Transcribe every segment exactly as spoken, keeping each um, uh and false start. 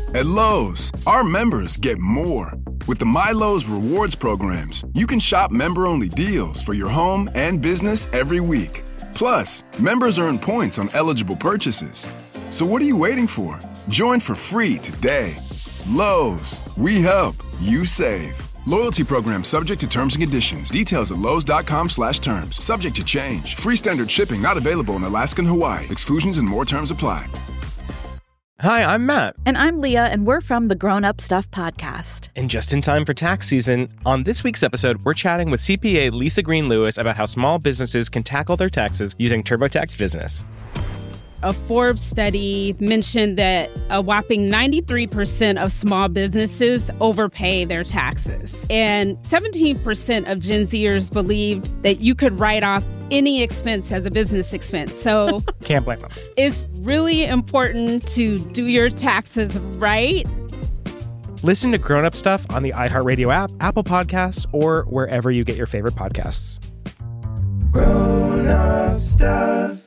At Lowe's, our members get more. With the MyLowe's rewards programs, you can shop member-only deals for your home and business every week. Plus, members earn points on eligible purchases. So what are you waiting for? Join for free today. Lowe's, we help, you save. Loyalty program subject to terms and conditions. Details at lowes.com slash terms. Subject to change. Free standard shipping not available in Alaska and Hawaii. Exclusions and more terms apply. Hi, I'm Matt. And I'm Leah, and we're from the Grown Up Stuff podcast. And just in time for tax season, on this week's episode, we're chatting with C P A Lisa Green Lewis about how small businesses can tackle their taxes using TurboTax Business. A Forbes study mentioned that a whopping ninety-three percent of small businesses overpay their taxes. And seventeen percent of Gen Zers believed that you could write off any expense as a business expense. So can't blame them. It's really important to do your taxes right. Listen to Grown Up Stuff on the iHeartRadio app, Apple Podcasts, or wherever you get your favorite podcasts. Grown Up Stuff.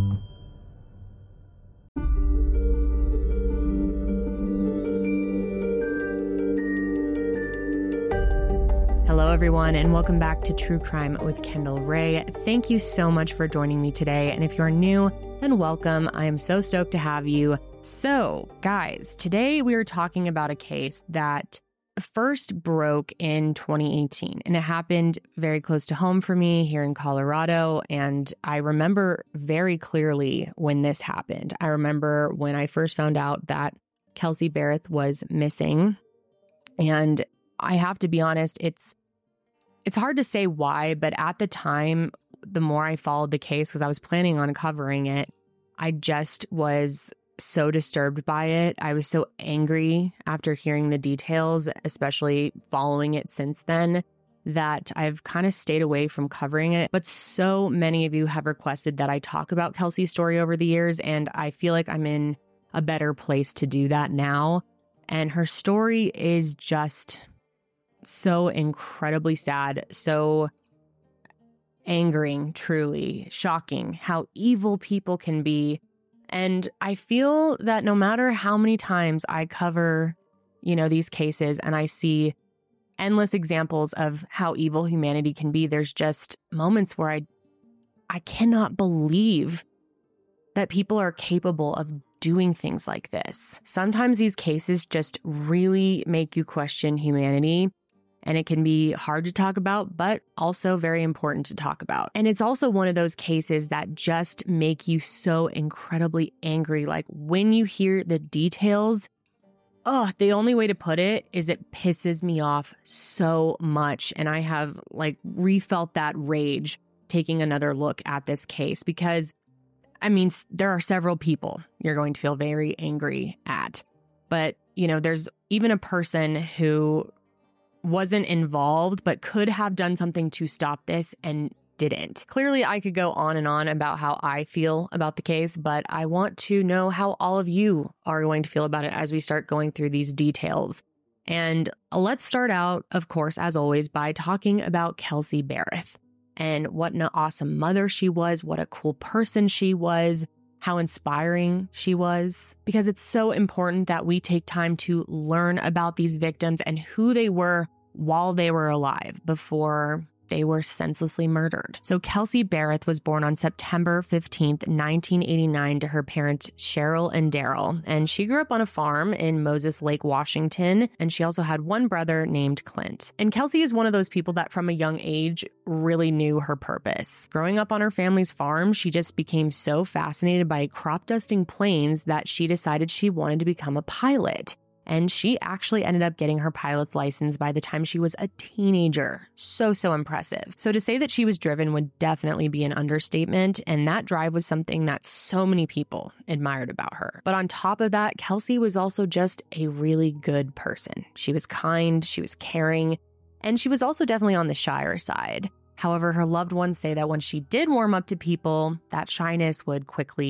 Hello, everyone, and welcome back to True Crime with Kendall Ray. Thank you so much for joining me today. And if you're new, then welcome. I am so stoked to have you. So, guys, today we are talking about a case that first broke in twenty eighteen, and it happened very close to home for me here in Colorado. And I remember very clearly when this happened. I remember when I first found out that Kelsey Berreth was missing. And I have to be honest, it's It's hard to say why, but at the time, the more I followed the case, because I was planning on covering it, I just was so disturbed by it. I was so angry after hearing the details, especially following it since then, that I've kind of stayed away from covering it. But so many of you have requested that I talk about Kelsey's story over the years, and I feel like I'm in a better place to do that now. And her story is just so incredibly sad, so angering, truly shocking how evil people can be. And I feel that no matter how many times I cover, you know, these cases and I see endless examples of how evil humanity can be, there's just moments where I I cannot believe that people are capable of doing things like this. Sometimes these cases just really make you question humanity. And it can be hard to talk about, but also very important to talk about. And it's also one of those cases that just make you so incredibly angry. Like when you hear the details, oh, the only way to put it is it pisses me off so much. And I have like refelt that rage taking another look at this case because, I mean, there are several people you're going to feel very angry at. But, you know, there's even a person who wasn't involved, but could have done something to stop this and didn't. Clearly, I could go on and on about how I feel about the case, but I want to know how all of you are going to feel about it as we start going through these details. And let's start out, of course, as always, by talking about Kelsey Berreth and what an awesome mother she was, what a cool person she was, how inspiring she was, because it's so important that we take time to learn about these victims and who they were while they were alive before they were senselessly murdered. So Kelsey Berreth was born on September fifteenth, nineteen eighty-nine to her parents Cheryl and Daryl, and she grew up on a farm in Moses Lake, Washington, and she also had one brother named Clint. And Kelsey is one of those people that from a young age really knew her purpose. Growing up on her family's farm, she just became so fascinated by crop dusting planes that she decided she wanted to become a pilot. And she actually ended up getting her pilot's license by the time she was a teenager. So, so impressive. So to say that she was driven would definitely be an understatement. And that drive was something that so many people admired about her. But on top of that, Kelsey was also just a really good person. She was kind, she was caring, and she was also definitely on the shyer side. However, her loved ones say that when she did warm up to people, that shyness would quickly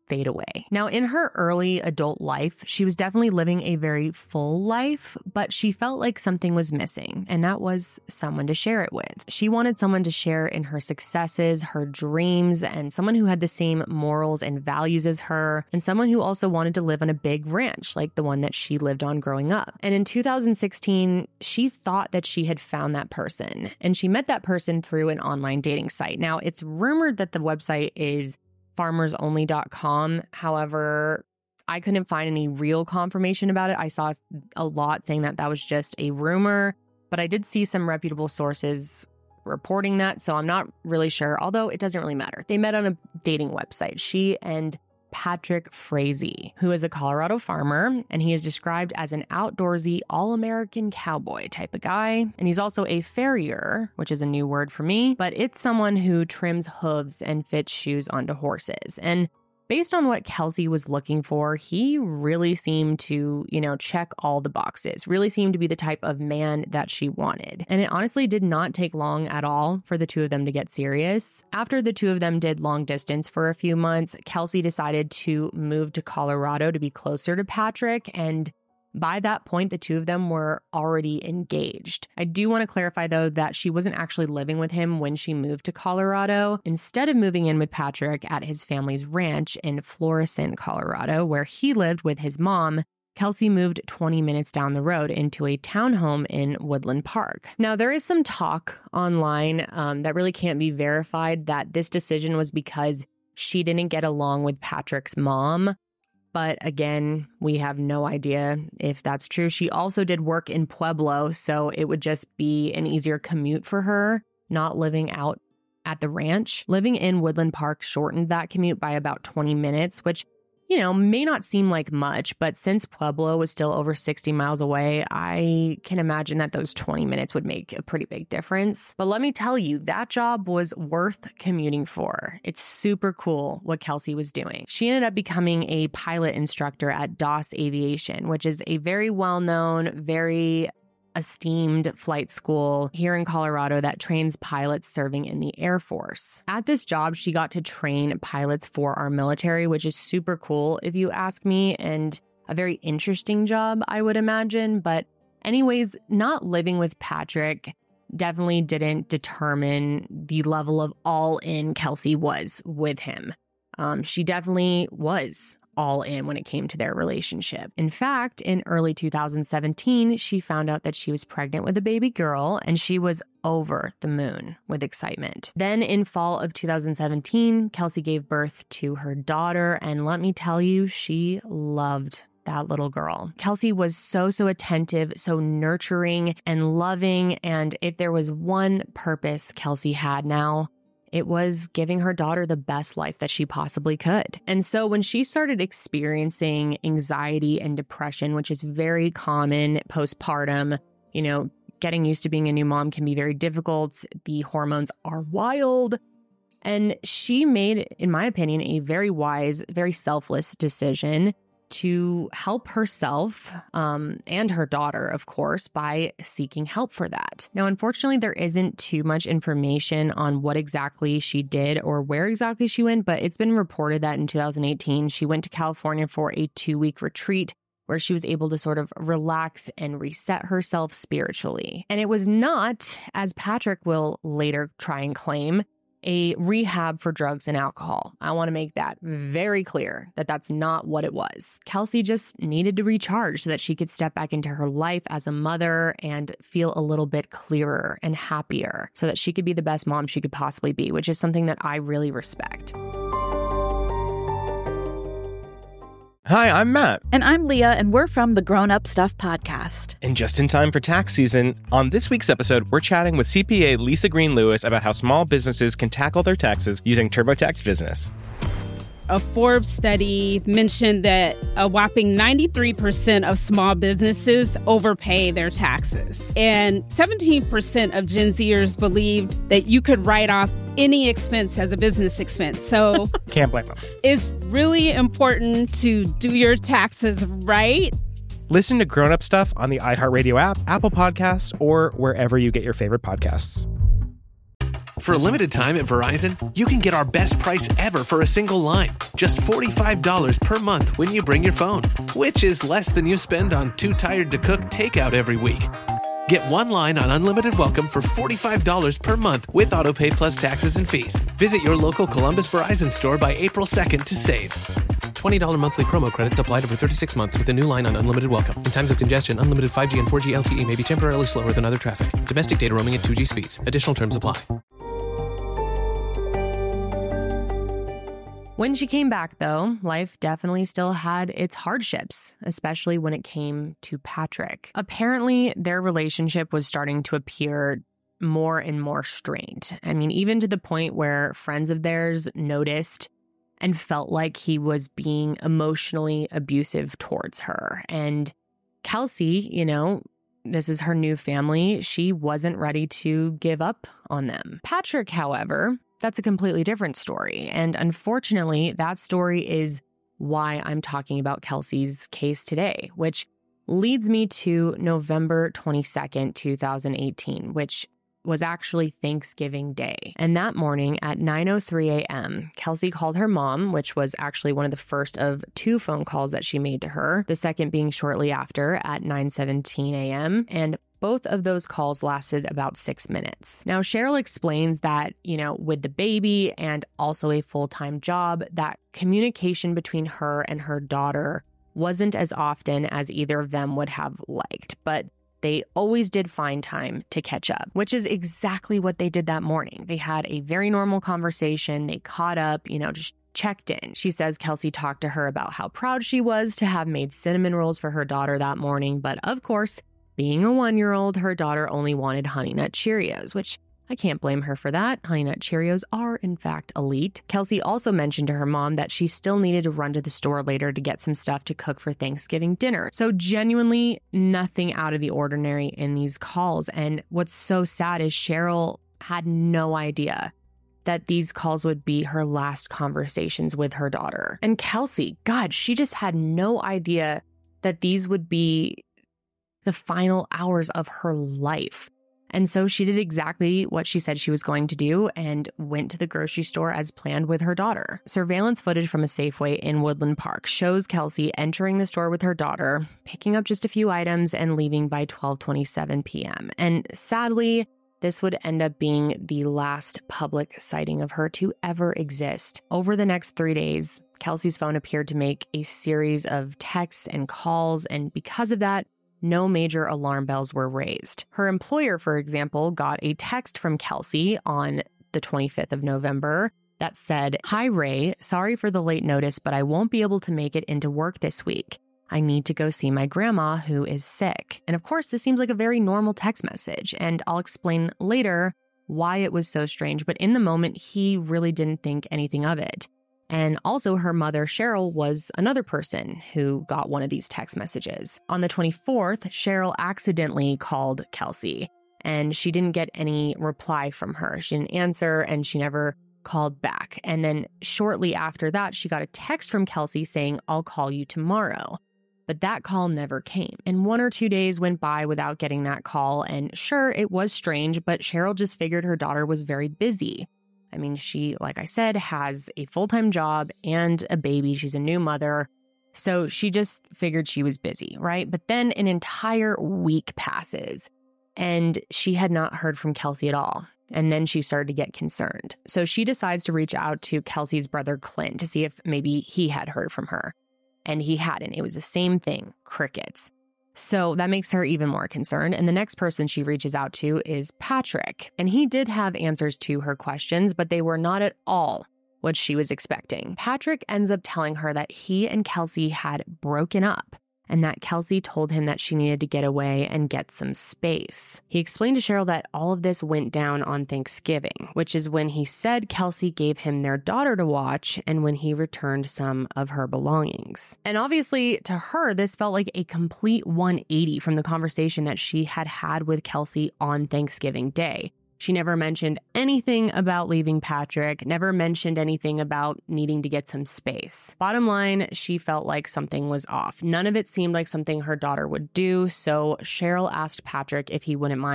fade away. Now, in her early adult life, she was definitely living a very full life, but she felt like something was missing, and that was someone to share it with. She wanted someone to share in her successes, her dreams, and someone who had the same morals and values as her, and someone who also wanted to live on a big ranch like the one that she lived on growing up. And in two thousand sixteen, she thought that she had found that person, and she met that person through an online dating site. Now, it's rumored that the website is farmers only dot com. However, I couldn't find any real confirmation about it. I saw a lot saying that that was just a rumor, but I did see some reputable sources reporting that, so I'm not really sure, although it doesn't really matter. They met on a dating website, she and Patrick Frazee, who is a Colorado farmer, and he is described as an outdoorsy, all-American cowboy type of guy. And he's also a farrier, which is a new word for me, but it's someone who trims hooves and fits shoes onto horses. And based on what Kelsey was looking for, he really seemed to, you know, check all the boxes, really seemed to be the type of man that she wanted. And it honestly did not take long at all for the two of them to get serious. After the two of them did long distance for a few months, Kelsey decided to move to Colorado to be closer to Patrick, and by that point, the two of them were already engaged. I do want to clarify, though, that she wasn't actually living with him when she moved to Colorado. Instead of moving in with Patrick at his family's ranch in Florissant, Colorado, where he lived with his mom, Kelsey moved twenty minutes down the road into a townhome in Woodland Park. Now, there is some talk online um, that really can't be verified that this decision was because she didn't get along with Patrick's mom. But again, we have no idea if that's true. She also did work in Pueblo, so it would just be an easier commute for her, not living out at the ranch. Living in Woodland Park shortened that commute by about twenty minutes, which, you know, may not seem like much, but since Pueblo was still over sixty miles away, I can imagine that those twenty minutes would make a pretty big difference. But let me tell you, that job was worth commuting for. It's super cool what Kelsey was doing. She ended up becoming a pilot instructor at Doss Aviation, which is a very well-known, very esteemed flight school here in Colorado that trains pilots serving in the Air Force. At this job, she got to train pilots for our military, which is super cool if you ask me, and a very interesting job, I would imagine. But anyways, not living with Patrick definitely didn't determine the level of all-in Kelsey was with him. Um, she definitely was all in when it came to their relationship. In fact, in early two thousand seventeen, she found out that she was pregnant with a baby girl, and she was over the moon with excitement. Then in fall of two thousand seventeen, Kelsey gave birth to her daughter, and let me tell you, she loved that little girl. Kelsey was so, so attentive, so nurturing and loving, and if there was one purpose Kelsey had now, it was giving her daughter the best life that she possibly could. And so when she started experiencing anxiety and depression, which is very common postpartum, you know, getting used to being a new mom can be very difficult. The hormones are wild. And she made, in my opinion, a very wise, very selfless decision to help herself um, and her daughter, of course, by seeking help for that. Now, unfortunately, there isn't too much information on what exactly she did or where exactly she went, but it's been reported that in two thousand eighteen, she went to California for a two-week retreat where she was able to sort of relax and reset herself spiritually. And it was not, as Patrick will later try and claim, a rehab for drugs and alcohol. I want to make that very clear that that's not what it was. Kelsey just needed to recharge so that she could step back into her life as a mother and feel a little bit clearer and happier so that she could be the best mom she could possibly be, which is something that I really respect. Hi, I'm Matt. And I'm Leah, and we're from the Grown Up Stuff podcast. And just in time for tax season, on this week's episode, we're chatting with C P A Lisa Green Lewis about how small businesses can tackle their taxes using TurboTax Business. A Forbes study mentioned that a whopping ninety-three percent of small businesses overpay their taxes. And seventeen percent of Gen Zers believed that you could write off any expense as a business expense. So can't blame them. It's really important to do your taxes right. Listen to Grown Up Stuff on the iHeartRadio app, Apple Podcasts, or wherever you get your favorite podcasts. For a limited time at Verizon, you can get our best price ever for a single line. Just forty-five dollars per month when you bring your phone, which is less than you spend on Too Tired to Cook takeout every week. Get one line on Unlimited Welcome for forty-five dollars per month with AutoPay plus taxes and fees. Visit your local Columbus Verizon store by April second to save. twenty dollars monthly promo credits applied over thirty-six months with a new line on Unlimited Welcome. In times of congestion, unlimited five G and four G L T E may be temporarily slower than other traffic. Domestic data roaming at two G speeds. Additional terms apply. When she came back, though, life definitely still had its hardships, especially when it came to Patrick. Apparently, their relationship was starting to appear more and more strained. I mean, even to the point where friends of theirs noticed and felt like he was being emotionally abusive towards her. And Kelsey, you know, this is her new family. She wasn't ready to give up on them. Patrick, however, that's a completely different story. And unfortunately, that story is why I'm talking about Kelsey's case today, which leads me to November twenty-second, two thousand eighteen, which was actually Thanksgiving Day. And that morning at nine oh three a.m., Kelsey called her mom, which was actually one of the first of two phone calls that she made to her, the second being shortly after at nine seventeen a.m., and both of those calls lasted about six minutes. Now, Cheryl explains that, you know, with the baby and also a full-time job, that communication between her and her daughter wasn't as often as either of them would have liked, but they always did find time to catch up, which is exactly what they did that morning. They had a very normal conversation. They caught up, you know, just checked in. She says Kelsey talked to her about how proud she was to have made cinnamon rolls for her daughter that morning, but of course, being a one-year-old, her daughter only wanted Honey Nut Cheerios, which I can't blame her for that. Honey Nut Cheerios are, in fact, elite. Kelsey also mentioned to her mom that she still needed to run to the store later to get some stuff to cook for Thanksgiving dinner. So genuinely nothing out of the ordinary in these calls. And what's so sad is Cheryl had no idea that these calls would be her last conversations with her daughter. And Kelsey, God, she just had no idea that these would be the final hours of her life. And so she did exactly what she said she was going to do and went to the grocery store as planned with her daughter. Surveillance footage from a Safeway in Woodland Park shows Kelsey entering the store with her daughter, picking up just a few items and leaving by twelve twenty-seven p.m. And sadly, this would end up being the last public sighting of her to ever exist. Over the next three days, Kelsey's phone appeared to make a series of texts and calls, and because of that, no major alarm bells were raised. Her employer, for example, got a text from Kelsey on the twenty-fifth of November that said, "Hi, Ray. Sorry for the late notice, but I won't be able to make it into work this week. I need to go see my grandma who is sick." And of course, this seems like a very normal text message, and I'll explain later why it was so strange. But in the moment, he really didn't think anything of it. And also her mother, Cheryl, was another person who got one of these text messages. On the twenty-fourth, Cheryl accidentally called Kelsey, and she didn't get any reply from her. She didn't answer, and she never called back. And then shortly after that, she got a text from Kelsey saying, "I'll call you tomorrow." But that call never came. And one or two days went by without getting that call. And sure, it was strange, but Cheryl just figured her daughter was very busy. I mean, she, like I said, has a full-time job and a baby. She's a new mother. So she just figured she was busy, right? But then an entire week passes and she had not heard from Kelsey at all. And then she started to get concerned. So she decides to reach out to Kelsey's brother, Clint, to see if maybe he had heard from her. And he hadn't. It was the same thing, crickets. So that makes her even more concerned. And the next person she reaches out to is Patrick. And he did have answers to her questions, but they were not at all what she was expecting. Patrick ends up telling her that he and Kelsey had broken up and that Kelsey told him that she needed to get away and get some space. He explained to Cheryl that all of this went down on Thanksgiving, which is when he said Kelsey gave him their daughter to watch and when he returned some of her belongings. And obviously, to her, this felt like a complete one eighty from the conversation that she had had with Kelsey on Thanksgiving Day. She never mentioned anything about leaving Patrick, never mentioned anything about needing to get some space. Bottom line, she felt like something was off. None of it seemed like something her daughter would do, so Cheryl asked Patrick if he wouldn't mind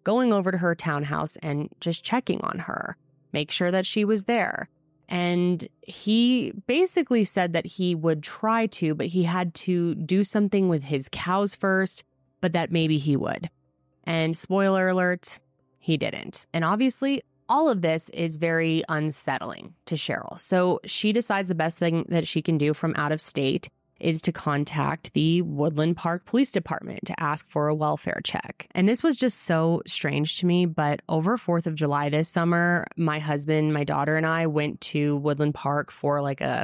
going over to her townhouse and just checking on her, make sure that she was there. And he basically said that he would try to, but he had to do something with his cows first, but that maybe he would. And spoiler alert, he didn't. And obviously, all of this is very unsettling to Cheryl. So she decides the best thing that she can do from out of state is to contact the Woodland Park Police Department to ask for a welfare check. And this was just so strange to me, but over fourth of July this summer, my husband, my daughter, and I went to Woodland Park for like a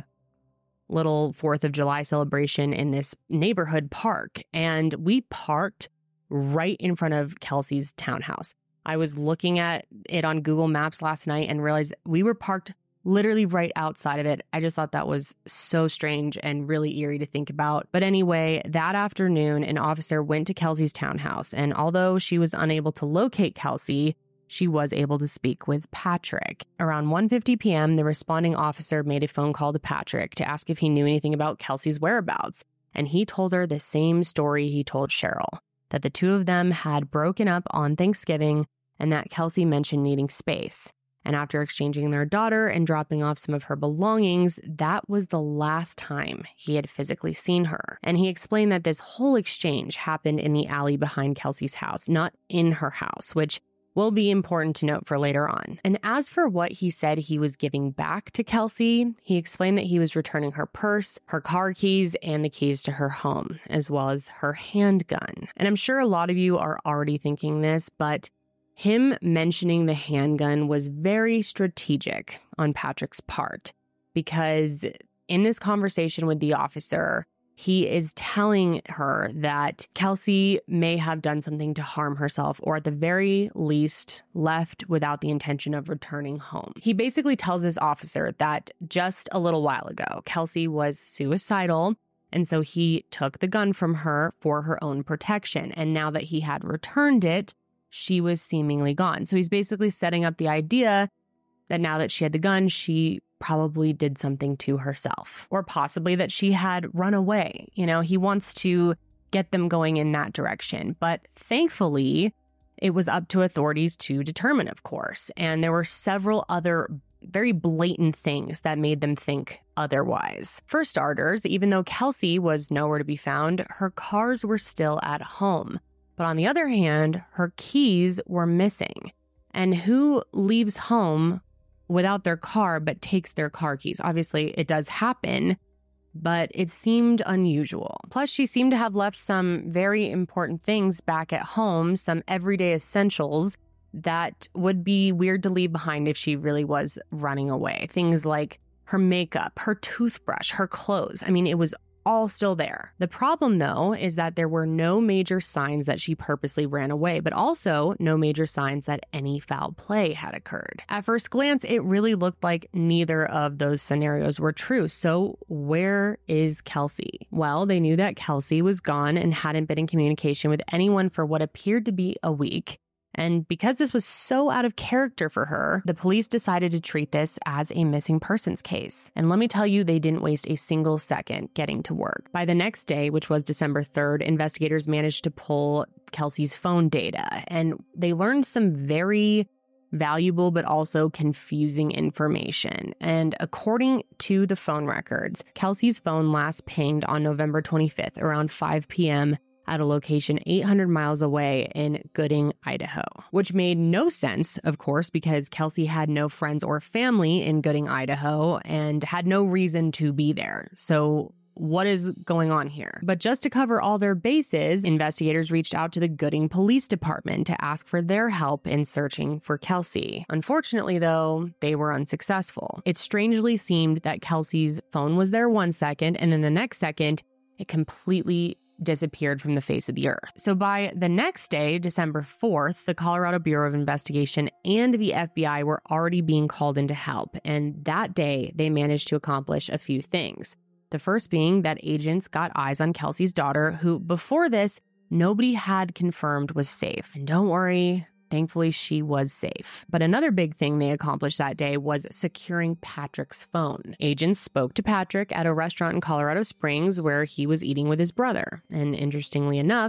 little fourth of July celebration in this neighborhood park. And we parked right in front of Kelsey's townhouse. I was looking at it on Google Maps last night and realized we were parked literally right outside of it. I just thought that was so strange and really eerie to think about. But anyway, that afternoon, an officer went to Kelsey's townhouse. And although she was unable to locate Kelsey, she was able to speak with Patrick. Around one fifty p.m., the responding officer made a phone call to Patrick to ask if he knew anything about Kelsey's whereabouts. And he told her the same story he told Cheryl, that the two of them had broken up on Thanksgiving and that Kelsey mentioned needing space. And after exchanging their daughter and dropping off some of her belongings, that was the last time he had physically seen her. And he explained that this whole exchange happened in the alley behind Kelsey's house, not in her house, which will be important to note for later on. And as for what he said he was giving back to Kelsey, he explained that he was returning her purse, her car keys, and the keys to her home, as well as her handgun. And I'm sure a lot of you are already thinking this, but him mentioning the handgun was very strategic on Patrick's part, because in this conversation with the officer, he is telling her that Kelsey may have done something to harm herself, or at the very least left without the intention of returning home. He basically tells this officer that just a little while ago, Kelsey was suicidal, and so he took the gun from her for her own protection. And now that he had returned it, she was seemingly gone. So he's basically setting up the idea that now that she had the gun, she probably did something to herself, or possibly that she had run away. You know, he wants to get them going in that direction. But thankfully, it was up to authorities to determine, of course. And there were several other very blatant things that made them think otherwise. For starters, even though Kelsey was nowhere to be found, her cars were still at home. But on the other hand, her keys were missing. And who leaves home without their car but takes their car keys? Obviously, it does happen, but it seemed unusual. Plus, she seemed to have left some very important things back at home, some everyday essentials that would be weird to leave behind if she really was running away. Things like her makeup, her toothbrush, her clothes. I mean, it was all still there. The problem, though, is that there were no major signs that she purposely ran away, but also no major signs that any foul play had occurred. At first glance, it really looked like neither of those scenarios were true. So where is Kelsey? Well, they knew that Kelsey was gone and hadn't been in communication with anyone for what appeared to be a week. And because this was so out of character for her, the police decided to treat this as a missing persons case. And let me tell you, they didn't waste a single second getting to work. By the next day, which was December third, investigators managed to pull Kelsey's phone data, and they learned some very valuable but also confusing information. And according to the phone records, Kelsey's phone last pinged on November twenty-fifth around five p.m. at a location eight hundred miles away in Gooding, Idaho, which made no sense, of course, because Kelsey had no friends or family in Gooding, Idaho, and had no reason to be there. So what is going on here? But just to cover all their bases, investigators reached out to the Gooding Police Department to ask for their help in searching for Kelsey. Unfortunately, though, they were unsuccessful. It strangely seemed that Kelsey's phone was there one second, and then the next second, it completely disappeared from the face of the earth. So by the next day, December fourth, the Colorado Bureau of Investigation and the F B I were already being called in to help. And that day, they managed to accomplish a few things. The first being that agents got eyes on Kelsey's daughter, who before this, nobody had confirmed was safe. And don't worry, thankfully, she was safe. But another big thing they accomplished that day was securing Patrick's phone. Agents spoke to Patrick at a restaurant in Colorado Springs where he was eating with his brother. And interestingly enough,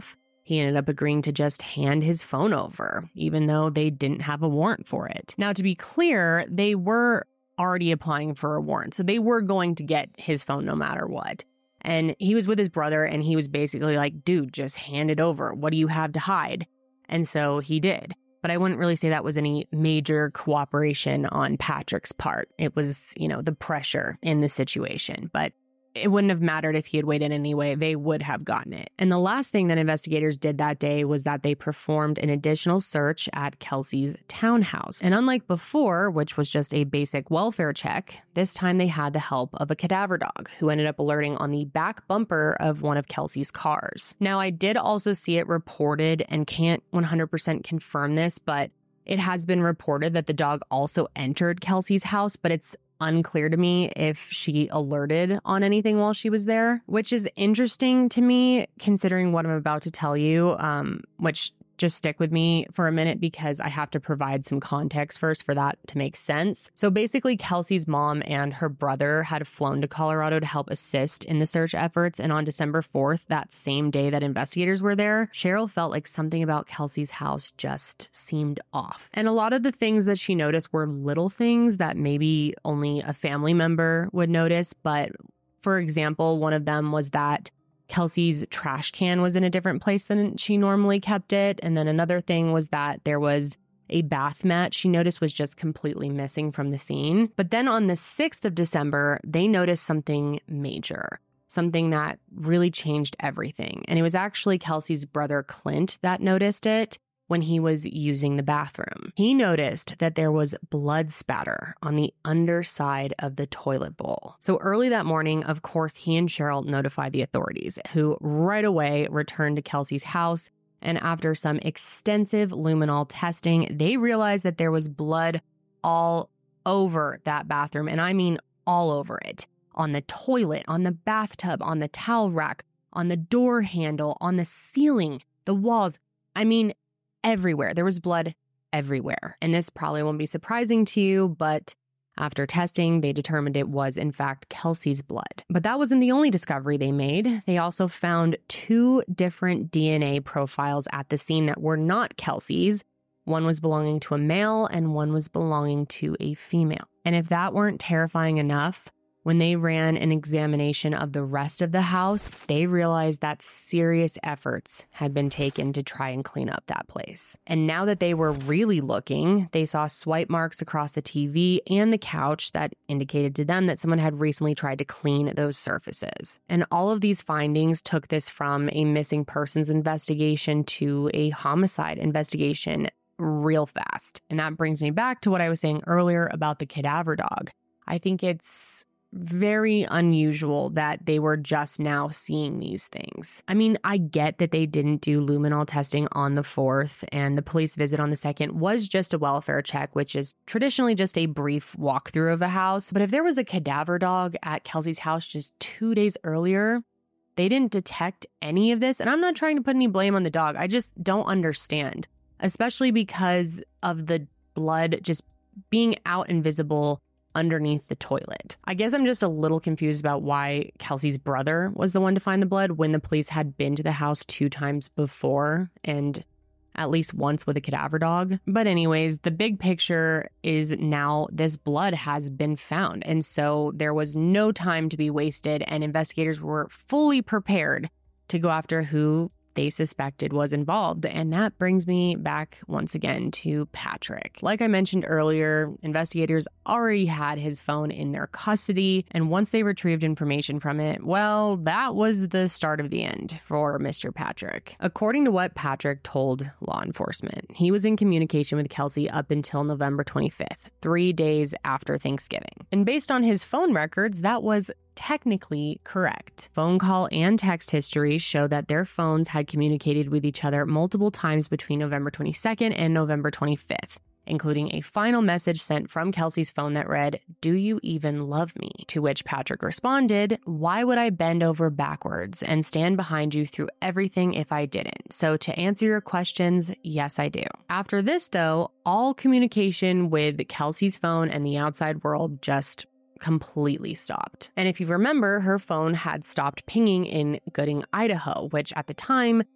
he ended up agreeing to just hand his phone over, even though they didn't have a warrant for it. Now, to be clear, they were already applying for a warrant, so they were going to get his phone no matter what. And he was with his brother, and he was basically like, dude, just hand it over. What do you have to hide? And so he did. But I wouldn't really say that was any major cooperation on Patrick's part. It was, you know, the pressure in the situation. But it wouldn't have mattered if he had waited anyway. They would have gotten it. And the last thing that investigators did that day was that they performed an additional search at Kelsey's townhouse. And unlike before, which was just a basic welfare check, this time they had the help of a cadaver dog who ended up alerting on the back bumper of one of Kelsey's cars. Now, I did also see it reported and can't one hundred percent confirm this, but it has been reported that the dog also entered Kelsey's house, but it's unclear to me if she alerted on anything while she was there, which is interesting to me considering what I'm about to tell you, um, which just stick with me for a minute because I have to provide some context first for that to make sense. So basically, Kelsey's mom and her brother had flown to Colorado to help assist in the search efforts. And on December fourth, that same day that investigators were there, Cheryl felt like something about Kelsey's house just seemed off. And a lot of the things that she noticed were little things that maybe only a family member would notice. But for example, one of them was that Kelsey's trash can was in a different place than she normally kept it. And then another thing was that there was a bath mat she noticed was just completely missing from the scene. But then on the sixth of December, they noticed something major, something that really changed everything. And it was actually Kelsey's brother Clint that noticed it when he was using the bathroom. He noticed that there was blood spatter on the underside of the toilet bowl. So early that morning, of course, he and Cheryl notified the authorities, who right away returned to Kelsey's house. And after some extensive luminol testing, they realized that there was blood all over that bathroom. And I mean all over it. On the toilet, on the bathtub, on the towel rack, on the door handle, on the ceiling, the walls. I mean, everywhere. There was blood everywhere. And this probably won't be surprising to you, but after testing, they determined it was, in fact, Kelsey's blood. But that wasn't the only discovery they made. They also found two different D N A profiles at the scene that were not Kelsey's. One was belonging to a male and one was belonging to a female. And if that weren't terrifying enough, when they ran an examination of the rest of the house, they realized that serious efforts had been taken to try and clean up that place. And now that they were really looking, they saw swipe marks across the T V and the couch that indicated to them that someone had recently tried to clean those surfaces. And all of these findings took this from a missing persons investigation to a homicide investigation real fast. And that brings me back to what I was saying earlier about the cadaver dog. I think it's very unusual that they were just now seeing these things. I mean, I get that they didn't do luminol testing on the fourth, and the police visit on the second was just a welfare check, which is traditionally just a brief walkthrough of a house. But if there was a cadaver dog at Kelsey's house just two days earlier, they didn't detect any of this. And I'm not trying to put any blame on the dog. I just don't understand, especially because of the blood just being out and visible underneath the toilet. I guess I'm just a little confused about why Kelsey's brother was the one to find the blood when the police had been to the house two times before and at least once with a cadaver dog. But anyways, the big picture is now this blood has been found. And so there was no time to be wasted, and investigators were fully prepared to go after who they suspected was involved. And that brings me back once again to Patrick. Like I mentioned earlier, investigators already had his phone in their custody. And once they retrieved information from it, well, that was the start of the end for Mister Patrick. According to what Patrick told law enforcement, he was in communication with Kelsey up until November twenty-fifth, three days after Thanksgiving. And based on his phone records, that was technically correct. Phone call and text history show that their phones had communicated with each other multiple times between November twenty-second and November twenty-fifth, including a final message sent from Kelsey's phone that read, "Do you even love me?" To which Patrick responded, "Why would I bend over backwards and stand behind you through everything if I didn't? So to answer your questions, yes, I do." After this, though, all communication with Kelsey's phone and the outside world just completely stopped. And if you remember, her phone had stopped pinging in Gooding, Idaho, which at the time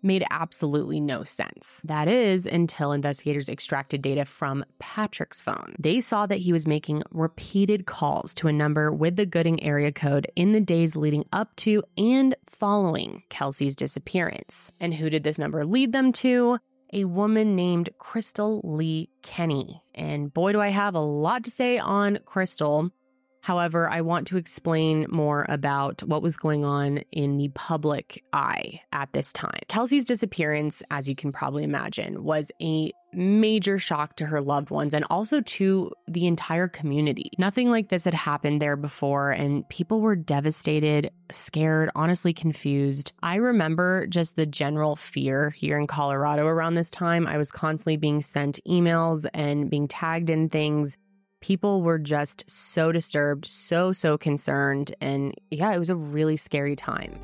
made absolutely no sense. That is, until investigators extracted data from Patrick's phone. They saw that he was making repeated calls to a number with the Gooding area code in the days leading up to and following Kelsey's disappearance. And who did this number lead them to? A woman named Crystal Lee Kenny. And boy, do I have a lot to say on Crystal. However, I want to explain more about what was going on in the public eye at this time. Kelsey's disappearance, as you can probably imagine, was a major shock to her loved ones and also to the entire community. Nothing like this had happened there before, and people were devastated, scared, honestly confused. I remember just the general fear here in Colorado around this time. I was constantly being sent emails and being tagged in things. People were just so disturbed, so, so concerned. And yeah, it was a really scary time.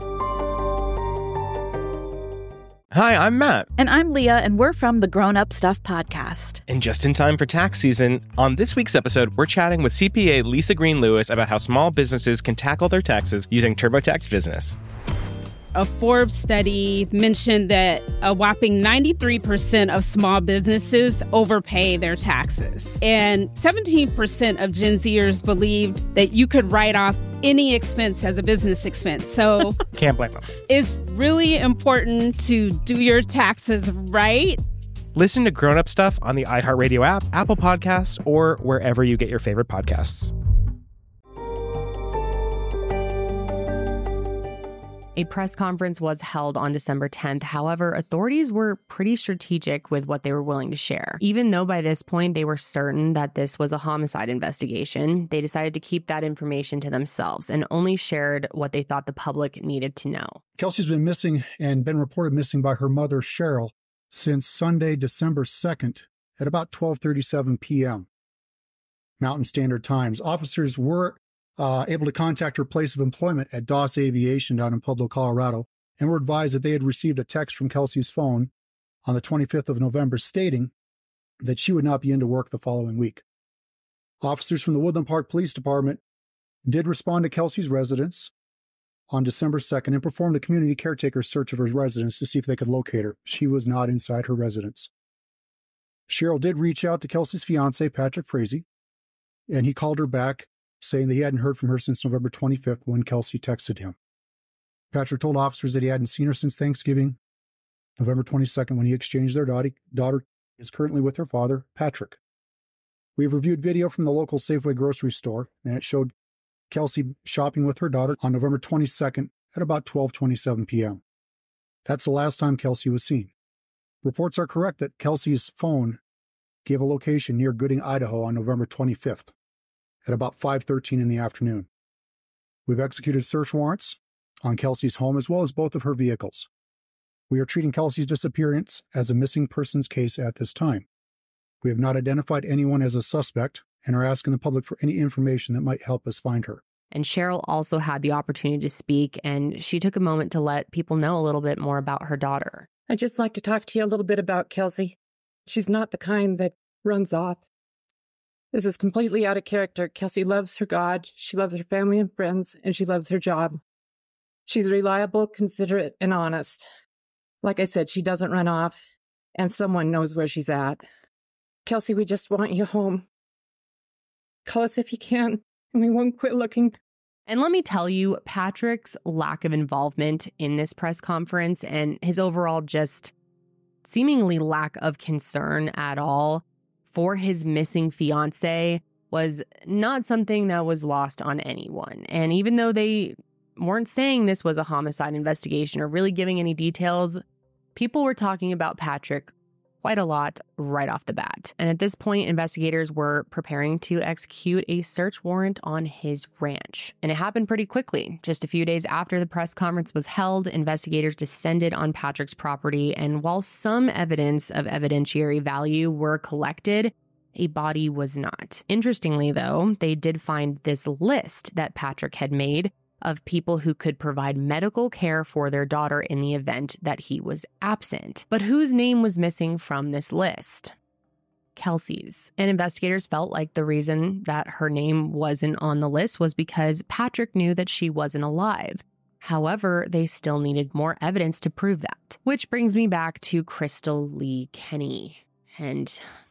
Hi, I'm Matt. And I'm Leah, and we're from the Grown Up Stuff podcast. And just in time for tax season, on this week's episode, we're chatting with C P A Lisa Green Lewis about how small businesses can tackle their taxes using TurboTax Business. A Forbes study mentioned that a whopping ninety-three percent of small businesses overpay their taxes. And seventeen percent of Gen Zers believed that you could write off any expense as a business expense. So can't blame them. It's really important to do your taxes right. Listen to Grown Up Stuff on the iHeartRadio app, Apple Podcasts, or wherever you get your favorite podcasts. A press conference was held on December tenth. However, authorities were pretty strategic with what they were willing to share. Even though by this point they were certain that this was a homicide investigation, they decided to keep that information to themselves and only shared what they thought the public needed to know. Kelsey's been missing and been reported missing by her mother, Cheryl, since Sunday, December second at about twelve thirty-seven p.m. Mountain Standard Times. Officers were Uh, able to contact her place of employment at Doss Aviation down in Pueblo, Colorado, and were advised that they had received a text from Kelsey's phone on the twenty-fifth of November stating that she would not be into work the following week. Officers from the Woodland Park Police Department did respond to Kelsey's residence on December second and performed a community caretaker search of her residence to see if they could locate her. She was not inside her residence. Cheryl did reach out to Kelsey's fiancé, Patrick Frazee, and he called her back, saying that he hadn't heard from her since November twenty-fifth when Kelsey texted him. Patrick told officers that he hadn't seen her since Thanksgiving, November twenty-second, when he exchanged their daughter. Daughter is currently with her father, Patrick. We have reviewed video from the local Safeway grocery store, and it showed Kelsey shopping with her daughter on November twenty-second at about twelve twenty-seven p.m. That's the last time Kelsey was seen. Reports are correct that Kelsey's phone gave a location near Gooding, Idaho on November twenty-fifth. At about five thirteen in the afternoon. We've executed search warrants on Kelsey's home as well as both of her vehicles. We are treating Kelsey's disappearance as a missing persons case at this time. We have not identified anyone as a suspect and are asking the public for any information that might help us find her. And Cheryl also had the opportunity to speak, and she took a moment to let people know a little bit more about her daughter. I'd just like to talk to you a little bit about Kelsey. She's not the kind that runs off. This is completely out of character. Kelsey loves her God, she loves her family and friends, and she loves her job. She's reliable, considerate, and honest. Like I said, she doesn't run off, and someone knows where she's at. Kelsey, we just want you home. Call us if you can, and we won't quit looking. And let me tell you, Patrick's lack of involvement in this press conference and his overall just seemingly lack of concern at all for his missing fiancé was not something that was lost on anyone. And even though they weren't saying this was a homicide investigation or really giving any details, people were talking about Patrick quite a lot right off the bat. And at this point, investigators were preparing to execute a search warrant on his ranch. And it happened pretty quickly. Just a few days after the press conference was held, investigators descended on Patrick's property. And while some evidence of evidentiary value were collected, a body was not. Interestingly, though, they did find this list that Patrick had made of people who could provide medical care for their daughter in the event that he was absent. But whose name was missing from this list? Kelsey's. And investigators felt like the reason that her name wasn't on the list was because Patrick knew that she wasn't alive. However, they still needed more evidence to prove that. Which brings me back to Crystal Lee Kenny. And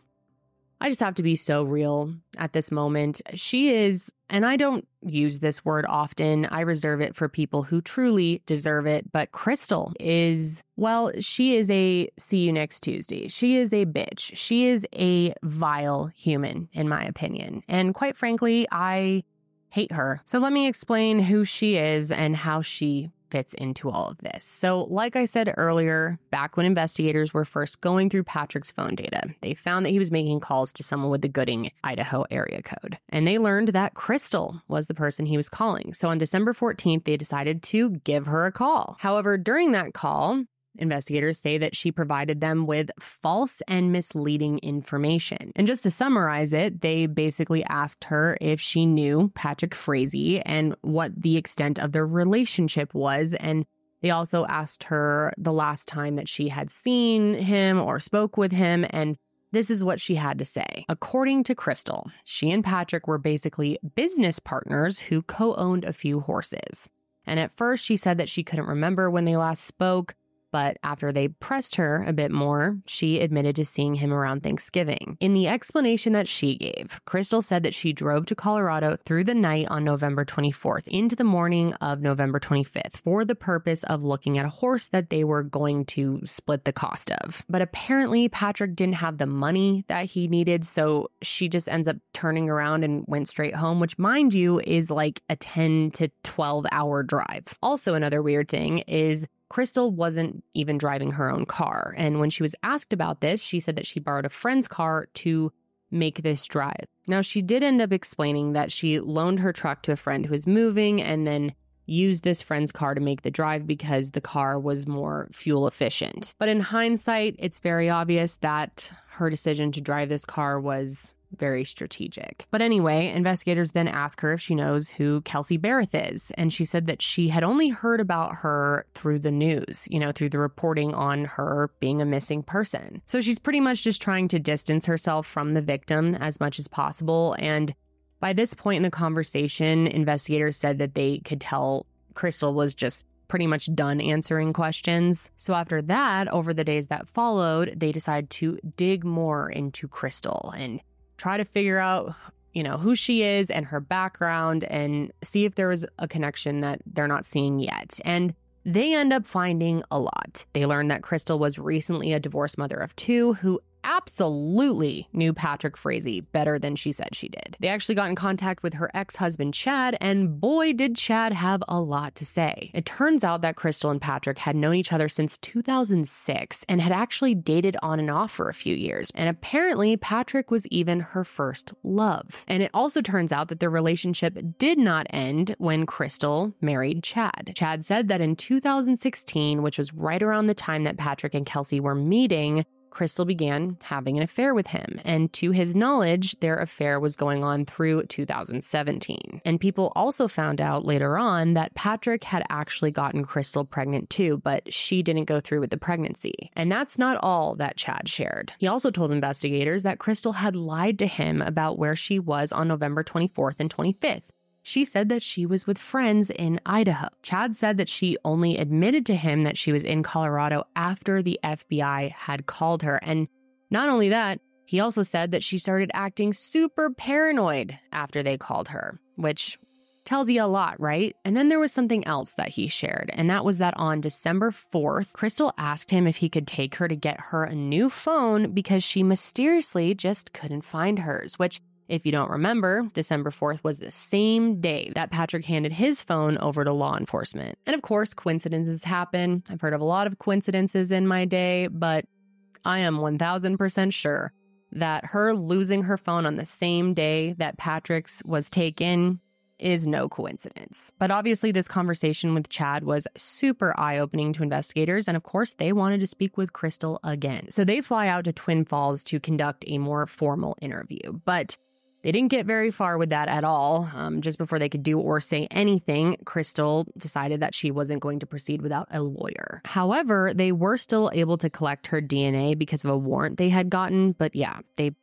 I just have to be so real at this moment. She is, and I don't use this word often, I reserve it for people who truly deserve it, but Crystal is, well, she is a see you next Tuesday. She is a bitch. She is a vile human, in my opinion. And quite frankly, I hate her. So let me explain who she is and how she fits into all of this. So like I said earlier, back when investigators were first going through Patrick's phone data, they found that he was making calls to someone with the Gooding, Idaho area code. And they learned that Crystal was the person he was calling. So on December fourteenth, they decided to give her a call. However, during that call, investigators say that she provided them with false and misleading information. And just to summarize it, they basically asked her if she knew Patrick Frazee and what the extent of their relationship was. And they also asked her the last time that she had seen him or spoke with him. And this is what she had to say. According to Crystal, she and Patrick were basically business partners who co-owned a few horses. And at first, she said that she couldn't remember when they last spoke. But after they pressed her a bit more, she admitted to seeing him around Thanksgiving. In the explanation that she gave, Crystal said that she drove to Colorado through the night on November twenty-fourth into the morning of November twenty-fifth for the purpose of looking at a horse that they were going to split the cost of. But apparently Patrick didn't have the money that he needed, so she just ends up turning around and went straight home, which, mind you, is like a ten to twelve hour drive. Also, another weird thing is Crystal wasn't even driving her own car. And when she was asked about this, she said that she borrowed a friend's car to make this drive. Now, she did end up explaining that she loaned her truck to a friend who was moving and then used this friend's car to make the drive because the car was more fuel efficient. But in hindsight, it's very obvious that her decision to drive this car was very strategic. But anyway, investigators then ask her if she knows who Kelsey Barrett is. And she said that she had only heard about her through the news, you know, through the reporting on her being a missing person. So she's pretty much just trying to distance herself from the victim as much as possible. And by this point in the conversation, investigators said that they could tell Crystal was just pretty much done answering questions. So after that, over the days that followed, they decided to dig more into Crystal and try to figure out, you know, who she is and her background and see if there was a connection that they're not seeing yet. And they end up finding a lot. They learned that Crystal was recently a divorced mother of two who absolutely knew Patrick Frazee better than she said she did. They actually got in contact with her ex-husband, Chad, and boy, did Chad have a lot to say. It turns out that Crystal and Patrick had known each other since two thousand six and had actually dated on and off for a few years. And apparently, Patrick was even her first love. And it also turns out that their relationship did not end when Crystal married Chad. Chad said that in two thousand sixteen, which was right around the time that Patrick and Kelsey were meeting, Crystal began having an affair with him, and to his knowledge, their affair was going on through two thousand seventeen. And people also found out later on that Patrick had actually gotten Crystal pregnant too, but she didn't go through with the pregnancy. And that's not all that Chad shared. He also told investigators that Crystal had lied to him about where she was on November twenty-fourth and twenty-fifth. She said that she was with friends in Idaho. Chad said that she only admitted to him that she was in Colorado after the F B I had called her. And not only that, he also said that she started acting super paranoid after they called her, which tells you a lot, right? And then there was something else that he shared, and that was that on December fourth, Crystal asked him if he could take her to get her a new phone because she mysteriously just couldn't find hers, which, if you don't remember, December fourth was the same day that Patrick handed his phone over to law enforcement. And of course, coincidences happen. I've heard of a lot of coincidences in my day, but I am one thousand percent sure that her losing her phone on the same day that Patrick's was taken is no coincidence. But obviously, this conversation with Chad was super eye-opening to investigators, and of course, they wanted to speak with Crystal again. So they fly out to Twin Falls to conduct a more formal interview. But they didn't get very far with that at all. Um, just before they could do or say anything, Crystal decided that she wasn't going to proceed without a lawyer. However, they were still able to collect her D N A because of a warrant they had gotten. But yeah, they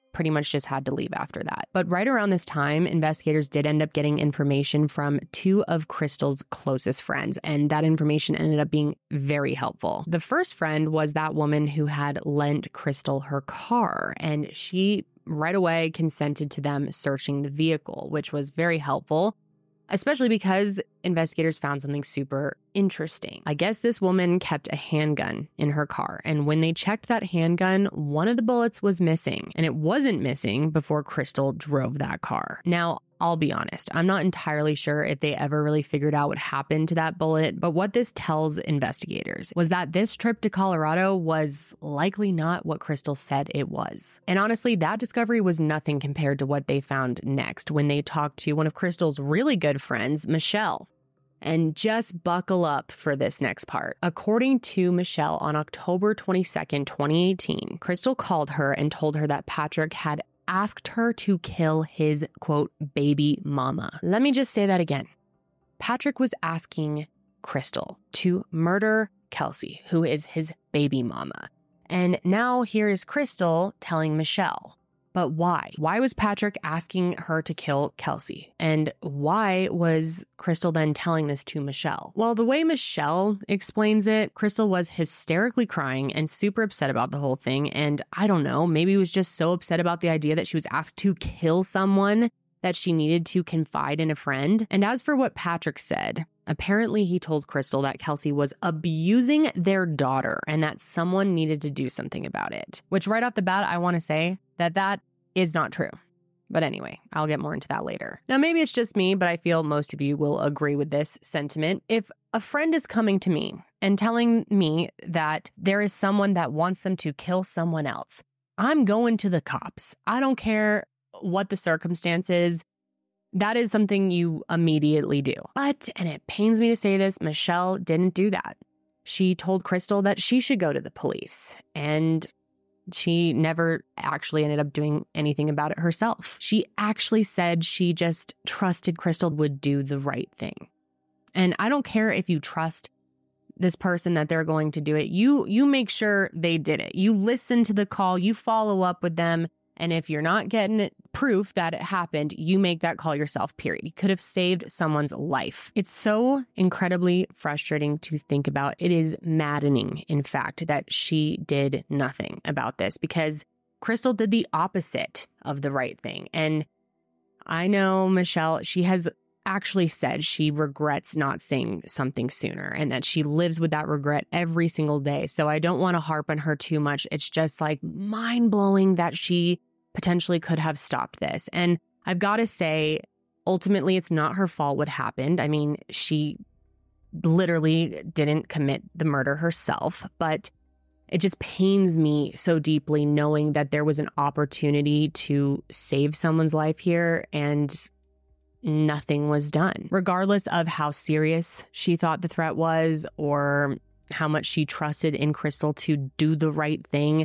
pretty much just had to leave after that. But right around this time, investigators did end up getting information from two of Crystal's closest friends, and that information ended up being very helpful. The first friend was that woman who had lent Crystal her car, and she right away consented to them searching the vehicle, which was very helpful, especially because investigators found something super interesting. I guess this woman kept a handgun in her car, and when they checked that handgun, one of the bullets was missing, and it wasn't missing before Crystal drove that car. Now, I'll be honest, I'm not entirely sure if they ever really figured out what happened to that bullet, but what this tells investigators was that this trip to Colorado was likely not what Crystal said it was. And honestly, that discovery was nothing compared to what they found next when they talked to one of Crystal's really good friends, Michelle. And just buckle up for this next part. According to Michelle, on October twenty-second, twenty eighteen, Crystal called her and told her that Patrick had asked her to kill his, quote, baby mama. Let me just say that again. Patrick was asking Crystal to murder Kelsey, who is his baby mama. And now here is Crystal telling Michelle. But why? Why was Patrick asking her to kill Kelsey? And why was Crystal then telling this to Michelle? Well, the way Michelle explains it, Crystal was hysterically crying and super upset about the whole thing. And I don't know, maybe was just so upset about the idea that she was asked to kill someone that she needed to confide in a friend. And as for what Patrick said, apparently he told Crystal that Kelsey was abusing their daughter and that someone needed to do something about it. Which right off the bat, I want to say that that is not true. But anyway, I'll get more into that later. Now, maybe it's just me, but I feel most of you will agree with this sentiment. If a friend is coming to me and telling me that there is someone that wants them to kill someone else, I'm going to the cops. I don't care what the circumstances. That is something you immediately do. But, and it pains me to say this, Michelle didn't do that. She told Crystal that she should go to the police, and she never actually ended up doing anything about it herself. She actually said she just trusted Crystal would do the right thing. And I don't care if you trust this person that they're going to do it. You you make sure they did it. You listen to the call, you follow up with them. And if you're not getting it, proof that it happened, you make that call yourself, period. You could have saved someone's life. It's so incredibly frustrating to think about. It is maddening, in fact, that she did nothing about this because Crystal did the opposite of the right thing. And I know Michelle, she has actually said she regrets not saying something sooner and that she lives with that regret every single day. So I don't want to harp on her too much. It's just like mind-blowing that she potentially could have stopped this. And I've got to say, ultimately, it's not her fault what happened. I mean, she literally didn't commit the murder herself, but it just pains me so deeply knowing that there was an opportunity to save someone's life here and nothing was done. Regardless of how serious she thought the threat was or how much she trusted in Crystal to do the right thing,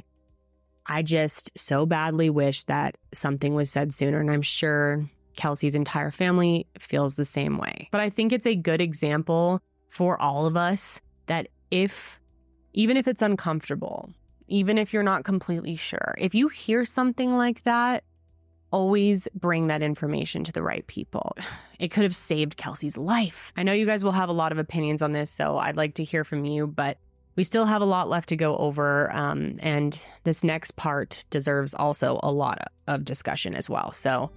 I just so badly wish that something was said sooner, and I'm sure Kelsey's entire family feels the same way. But I think it's a good example for all of us that if, even if it's uncomfortable, even if you're not completely sure, if you hear something like that, always bring that information to the right people. It could have saved Kelsey's life. I know you guys will have a lot of opinions on this, so I'd like to hear from you, but we still have a lot left to go over, um, and this next part deserves also a lot of discussion as well. So,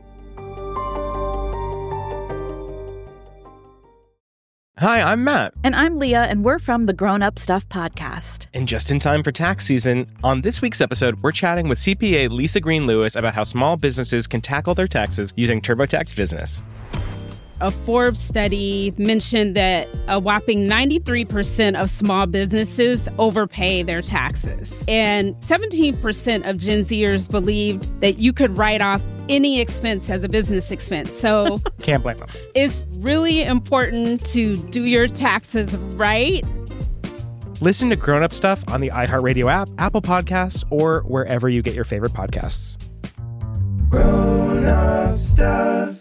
hi, I'm Matt. And I'm Leah, and we're from the Grown Up Stuff podcast. And just in time for tax season, on this week's episode, we're chatting with C P A Lisa Green Lewis about how small businesses can tackle their taxes using TurboTax Business. A Forbes study mentioned that a whopping ninety-three percent of small businesses overpay their taxes. And seventeen percent of Gen Zers believed that you could write off any expense as a business expense. So can't blame them. It's really important to do your taxes right. Listen to Grown Up Stuff on the iHeartRadio app, Apple Podcasts, or wherever you get your favorite podcasts. Grown Up Stuff.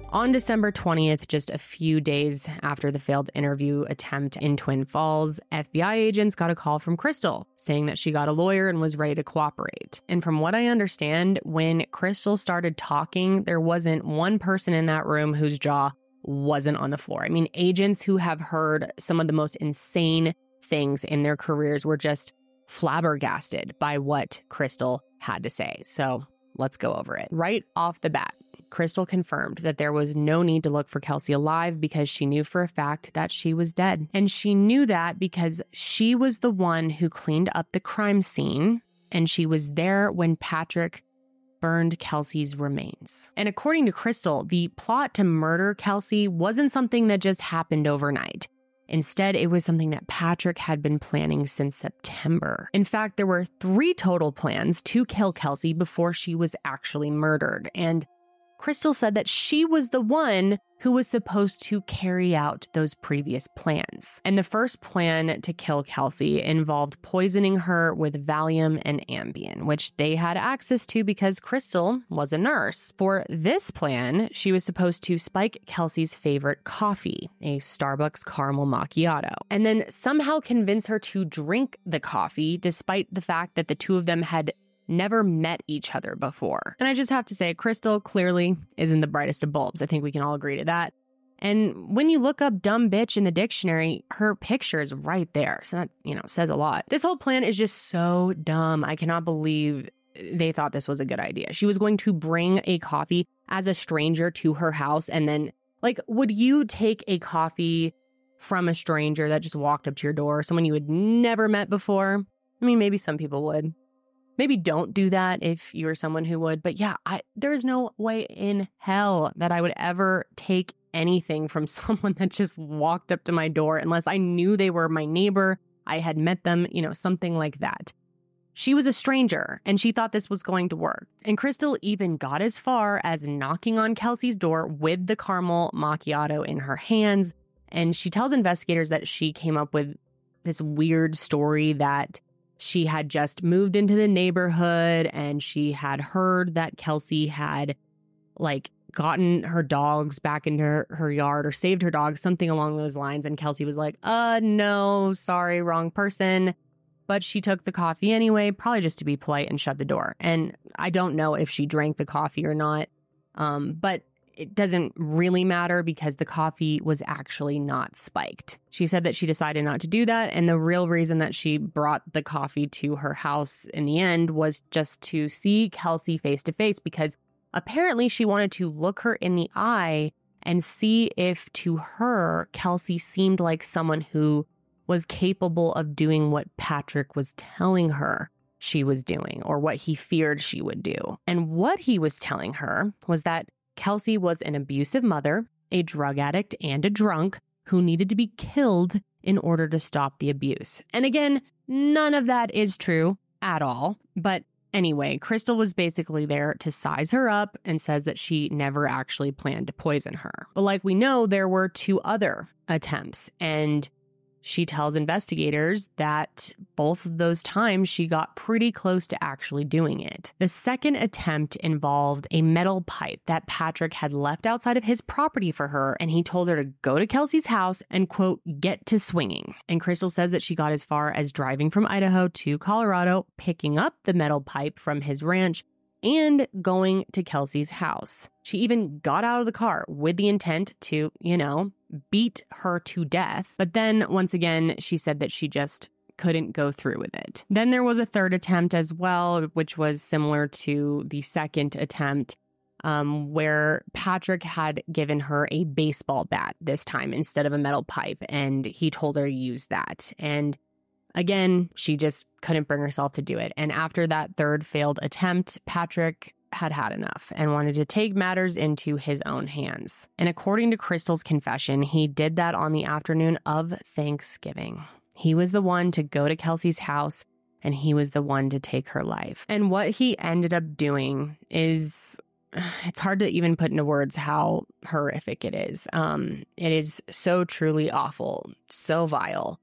On December twentieth, just a few days after the failed interview attempt in Twin Falls, F B I agents got a call from Crystal saying that she got a lawyer and was ready to cooperate. And from what I understand, when Crystal started talking, there wasn't one person in that room whose jaw wasn't on the floor. I mean, agents who have heard some of the most insane things in their careers were just flabbergasted by what Crystal had to say. So let's go over it. Right off the bat, Crystal confirmed that there was no need to look for Kelsey alive because she knew for a fact that she was dead. And she knew that because she was the one who cleaned up the crime scene, and she was there when Patrick burned Kelsey's remains. And according to Crystal, the plot to murder Kelsey wasn't something that just happened overnight. Instead, it was something that Patrick had been planning since September. In fact, there were three total plans to kill Kelsey before she was actually murdered. And Crystal said that she was the one who was supposed to carry out those previous plans. And the first plan to kill Kelsey involved poisoning her with Valium and Ambien, which they had access to because Crystal was a nurse. For this plan, she was supposed to spike Kelsey's favorite coffee, a Starbucks caramel macchiato, and then somehow convince her to drink the coffee despite the fact that the two of them had never met each other before. And I just have to say, Crystal clearly isn't the brightest of bulbs. I think we can all agree to that. And when you look up dumb bitch in the dictionary, her picture is right there. So that, you know, says a lot. This whole plan is just so dumb. I cannot believe they thought this was a good idea. She was going to bring a coffee as a stranger to her house. And then, like, would you take a coffee from a stranger that just walked up to your door, someone you had never met before? I mean, maybe some people would. Maybe don't do that if you're someone who would. But yeah, I, there's no way in hell that I would ever take anything from someone that just walked up to my door unless I knew they were my neighbor, I had met them, you know, something like that. She was a stranger and she thought this was going to work. And Crystal even got as far as knocking on Kelsey's door with the caramel macchiato in her hands. And she tells investigators that she came up with this weird story that she had just moved into the neighborhood and she had heard that Kelsey had like gotten her dogs back into her, her yard or saved her dogs, something along those lines. And Kelsey was like, uh, no, sorry, wrong person. But she took the coffee anyway, probably just to be polite and shut the door. And I don't know if she drank the coffee or not, um, but it doesn't really matter because the coffee was actually not spiked. She said that she decided not to do that. And the real reason that she brought the coffee to her house in the end was just to see Kelsey face to face, because apparently she wanted to look her in the eye and see if to her, Kelsey seemed like someone who was capable of doing what Patrick was telling her she was doing or what he feared she would do. And what he was telling her was that Kelsey was an abusive mother, a drug addict, and a drunk who needed to be killed in order to stop the abuse. And again, none of that is true at all. But anyway, Crystal was basically there to size her up and says that she never actually planned to poison her. But like we know, there were two other attempts, and she tells investigators that both of those times she got pretty close to actually doing it. The second attempt involved a metal pipe that Patrick had left outside of his property for her, and he told her to go to Kelsey's house and, quote, get to swinging. And Crystal says that she got as far as driving from Idaho to Colorado, picking up the metal pipe from his ranch, and going to Kelsey's house. She even got out of the car with the intent to, you know, beat her to death. But then once again, she said that she just couldn't go through with it. Then there was a third attempt as well, which was similar to the second attempt, um, where Patrick had given her a baseball bat this time instead of a metal pipe, and he told her to use that. And again, she just couldn't bring herself to do it. And after that third failed attempt, Patrick had had enough and wanted to take matters into his own hands. And according to Crystal's confession, he did that on the afternoon of Thanksgiving. He was the one to go to Kelsey's house, and he was the one to take her life. And what he ended up doing is, it's hard to even put into words how horrific it is. Um, it is so truly awful, so vile.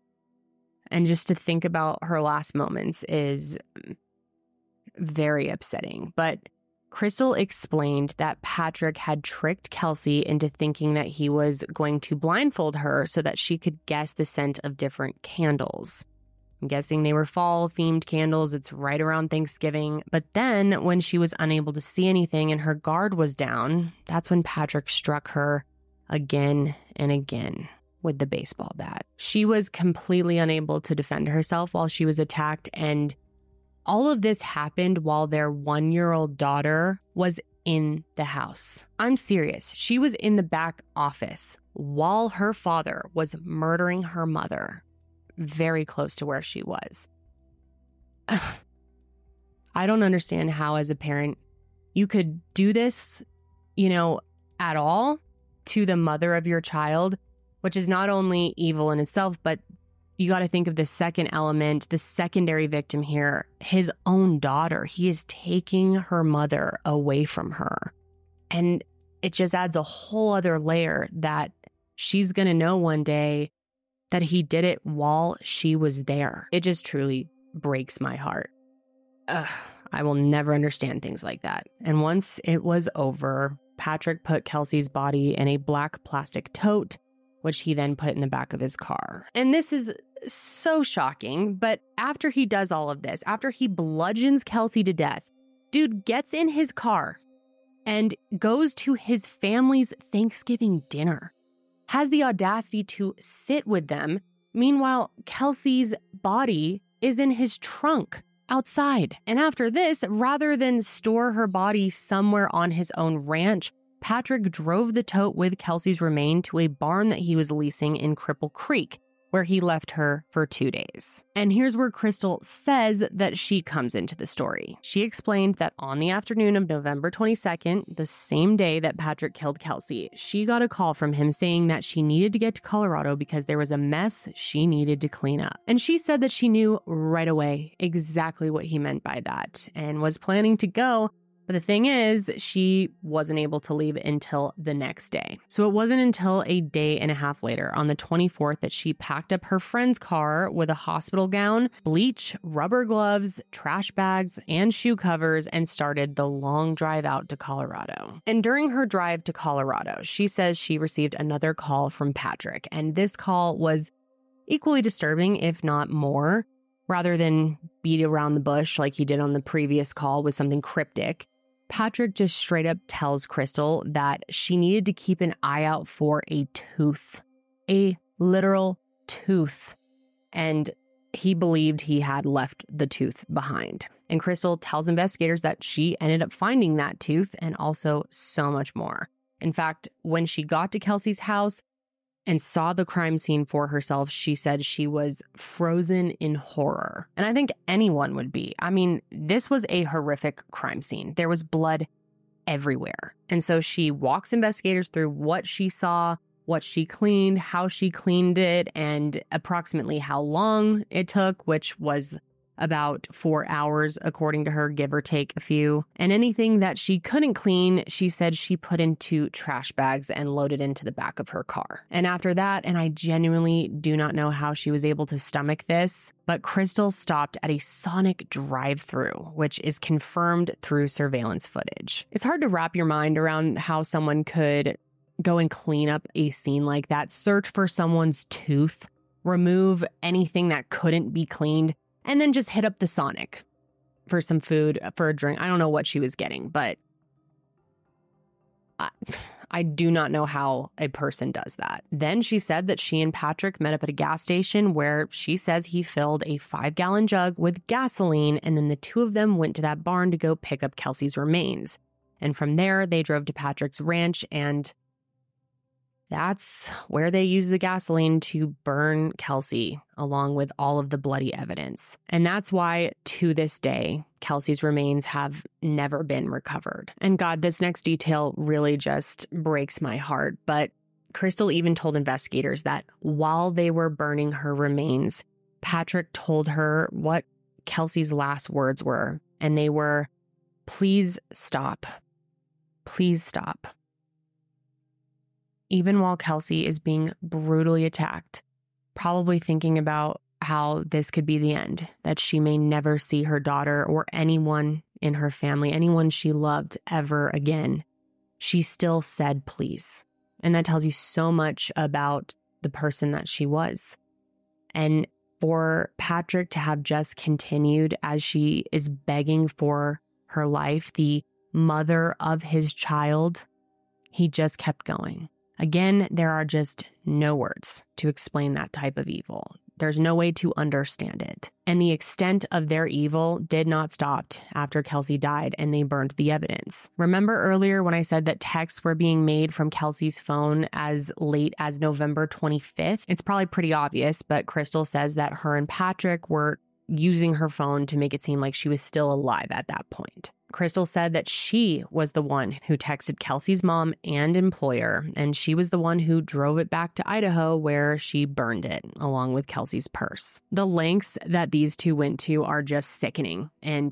And just to think about her last moments is very upsetting. But Crystal explained that Patrick had tricked Kelsey into thinking that he was going to blindfold her so that she could guess the scent of different candles. I'm guessing they were fall-themed candles. It's right around Thanksgiving. But then when she was unable to see anything and her guard was down, that's when Patrick struck her again and again with the baseball bat. She was completely unable to defend herself while she was attacked, and all of this happened while their one-year-old daughter was in the house. I'm serious. She was in the back office while her father was murdering her mother, very close to where she was. I don't understand how, as a parent, you could do this, you know, at all to the mother of your child, which is not only evil in itself, but you got to think of the second element, the secondary victim here, his own daughter. He is taking her mother away from her. And it just adds a whole other layer that she's going to know one day that he did it while she was there. It just truly breaks my heart. Ugh, I will never understand things like that. And once it was over, Patrick put Kelsey's body in a black plastic tote, which he then put in the back of his car. And this is so shocking, but after he does all of this, after he bludgeons Kelsey to death, dude gets in his car and goes to his family's Thanksgiving dinner, has the audacity to sit with them. Meanwhile, Kelsey's body is in his trunk outside. And after this, rather than store her body somewhere on his own ranch, Patrick drove the tote with Kelsey's remains to a barn that he was leasing in Cripple Creek, where he left her for two days. And here's where Crystal says that she comes into the story. She explained that on the afternoon of November twenty-second, the same day that Patrick killed Kelsey, she got a call from him saying that she needed to get to Colorado because there was a mess she needed to clean up. And she said that she knew right away exactly what he meant by that and was planning to go. But the thing is, she wasn't able to leave until the next day. So it wasn't until a day and a half later, on the twenty-fourth, that she packed up her friend's car with a hospital gown, bleach, rubber gloves, trash bags, and shoe covers, and started the long drive out to Colorado. And during her drive to Colorado, she says she received another call from Patrick. And this call was equally disturbing, if not more. Rather than beat around the bush like he did on the previous call with something cryptic, Patrick just straight up tells Crystal that she needed to keep an eye out for a tooth, a literal tooth. And he believed he had left the tooth behind. And Crystal tells investigators that she ended up finding that tooth and also so much more. In fact, when she got to Kelsey's house and saw the crime scene for herself, she said she was frozen in horror. And I think anyone would be. I mean, this was a horrific crime scene. There was blood everywhere. And so she walks investigators through what she saw, what she cleaned, how she cleaned it, and approximately how long it took, which was about four hours, according to her, give or take a few. And anything that she couldn't clean, she said she put into trash bags and loaded into the back of her car. And after that, and I genuinely do not know how she was able to stomach this, but Crystal stopped at a Sonic drive-thru, which is confirmed through surveillance footage. It's hard to wrap your mind around how someone could go and clean up a scene like that, search for someone's tooth, remove anything that couldn't be cleaned, and then just hit up the Sonic for some food, for a drink. I don't know what she was getting, but I, I do not know how a person does that. Then she said that she and Patrick met up at a gas station where she says he filled a five-gallon jug with gasoline, and then the two of them went to that barn to go pick up Kelsey's remains. And from there, they drove to Patrick's ranch, and that's where they used the gasoline to burn Kelsey, along with all of the bloody evidence. And that's why, to this day, Kelsey's remains have never been recovered. And God, this next detail really just breaks my heart. But Crystal even told investigators that while they were burning her remains, Patrick told her what Kelsey's last words were. And they were, "Please stop. Please stop." Even while Kelsey is being brutally attacked, probably thinking about how this could be the end, that she may never see her daughter or anyone in her family, anyone she loved ever again, she still said please. And that tells you so much about the person that she was. And for Patrick to have just continued as she is begging for her life, the mother of his child, he just kept going. Again, there are just no words to explain that type of evil. There's no way to understand it. And the extent of their evil did not stop after Kelsey died and they burned the evidence. Remember earlier when I said that texts were being made from Kelsey's phone as late as November twenty-fifth? It's probably pretty obvious, but Crystal says that her and Patrick were using her phone to make it seem like she was still alive at that point. Crystal said that she was the one who texted Kelsey's mom and employer, and she was the one who drove it back to Idaho where she burned it along with Kelsey's purse. The lengths that these two went to are just sickening, and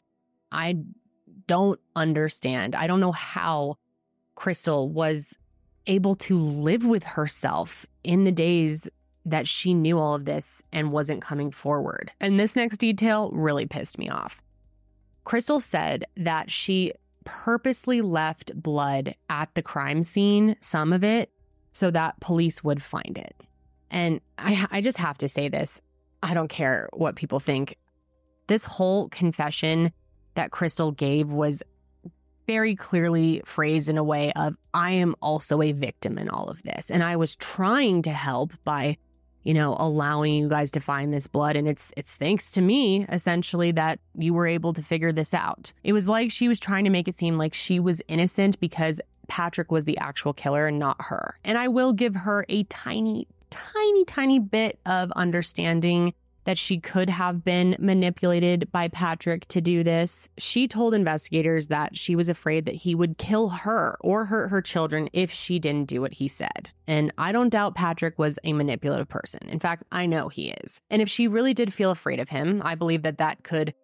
I don't understand. I don't know how Crystal was able to live with herself in the days that she knew all of this and wasn't coming forward. And this next detail really pissed me off. Crystal said that she purposely left blood at the crime scene, some of it, so that police would find it. And I, I just have to say this. I don't care what people think. This whole confession that Crystal gave was very clearly phrased in a way of, I am also a victim in all of this. And I was trying to help by, you know, allowing you guys to find this blood. And it's it's thanks to me, essentially, that you were able to figure this out. It was like she was trying to make it seem like she was innocent because Patrick was the actual killer and not her. And I will give her a tiny, tiny, tiny bit of understanding that she could have been manipulated by Patrick to do this. She told investigators that she was afraid that he would kill her or hurt her children if she didn't do what he said. And I don't doubt Patrick was a manipulative person. In fact, I know he is. And if she really did feel afraid of him, I believe that that could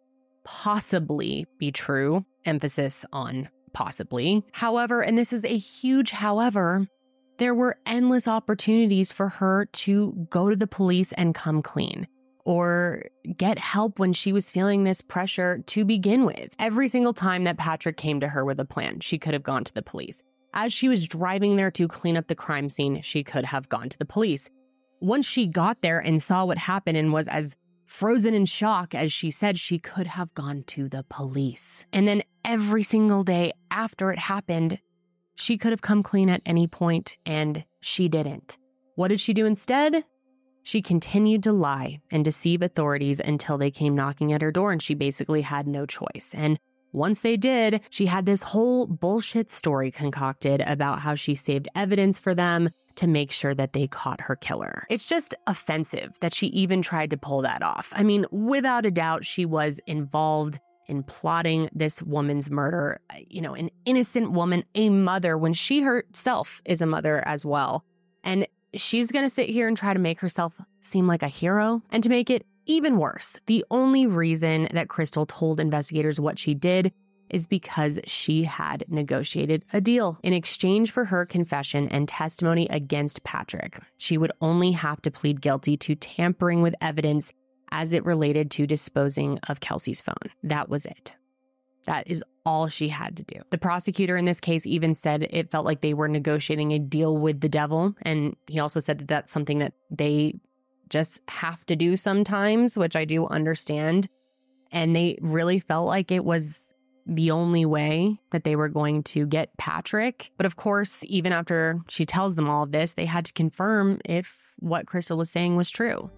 possibly be true. Emphasis on possibly. However, and this is a huge however, there were endless opportunities for her to go to the police and come clean, or get help when she was feeling this pressure to begin with. Every single time that Patrick came to her with a plan, she could have gone to the police. As she was driving there to clean up the crime scene, she could have gone to the police. Once she got there and saw what happened and was as frozen in shock as she said, she could have gone to the police. And then every single day after it happened, she could have come clean at any point, and she didn't. What did she do instead? She continued to lie and deceive authorities until they came knocking at her door, and she basically had no choice. And once they did, she had this whole bullshit story concocted about how she saved evidence for them to make sure that they caught her killer. It's just offensive that she even tried to pull that off. I mean, without a doubt, she was involved in plotting this woman's murder. You know, an innocent woman, a mother, when she herself is a mother as well. And she's going to sit here and try to make herself seem like a hero. And to make it even worse, the only reason that Crystal told investigators what she did is because she had negotiated a deal. In exchange for her confession and testimony against Patrick, she would only have to plead guilty to tampering with evidence as it related to disposing of Kelsey's phone. That was it. That is all she had to do. The prosecutor in this case even said it felt like they were negotiating a deal with the devil. And he also said that that's something that they just have to do sometimes, which I do understand. And they really felt like it was the only way that they were going to get Patrick. But of course, even after she tells them all of this, they had to confirm if what Crystal was saying was true.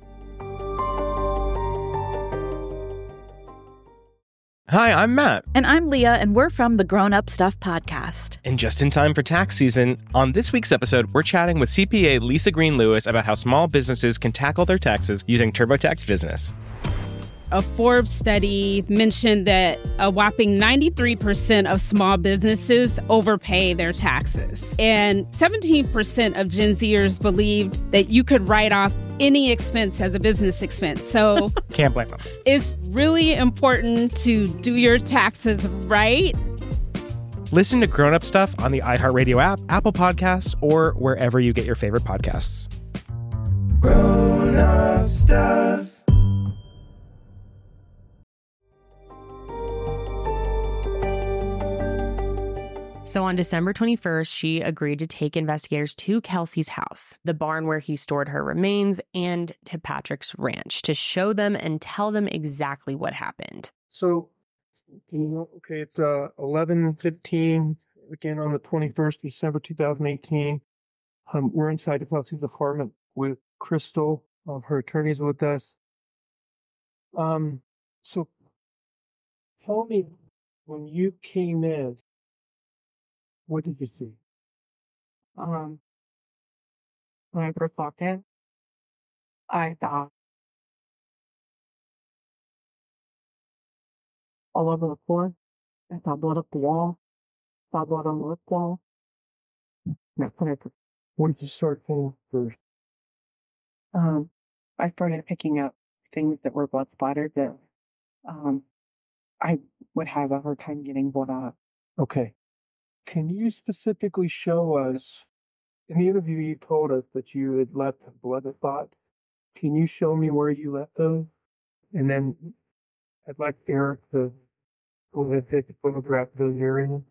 Hi, I'm Matt. And I'm Leah, and we're from the Grown Up Stuff podcast. And just in time for tax season, on this week's episode, we're chatting with C P A Lisa Green Lewis about how small businesses can tackle their taxes using TurboTax Business. A Forbes study mentioned that a whopping ninety-three percent of small businesses overpay their taxes. And seventeen percent of Gen Zers believed that you could write off any expense as a business expense. So can't blame them. It's really important to do your taxes right. Listen to Grown Up Stuff on the iHeartRadio app, Apple Podcasts, or wherever you get your favorite podcasts. Grown Up Stuff. So on December twenty-first, she agreed to take investigators to Kelsey's house, the barn where he stored her remains, and to Patrick's ranch to show them and tell them exactly what happened. So, okay, it's uh, eleven fifteen, again on the twenty-first, December two thousand eighteen. Um, we're inside of Kelsey's apartment with Crystal. Um, her attorney's with us. Um, so, tell me, when you came in, what did you see? Um, when I first walked in, I saw all over the floor. I saw blood up the wall. Saw blood on the lip wall. That's what I first. What did you start seeing first? Um, I started picking up things that were blood splattered that um, I would have a hard time getting blood out. Okay. Can you specifically show us, in the interview you told us that you had left blood spots. Can you show me where you left those? And then I'd like Eric to go ahead and take a photograph of those areas.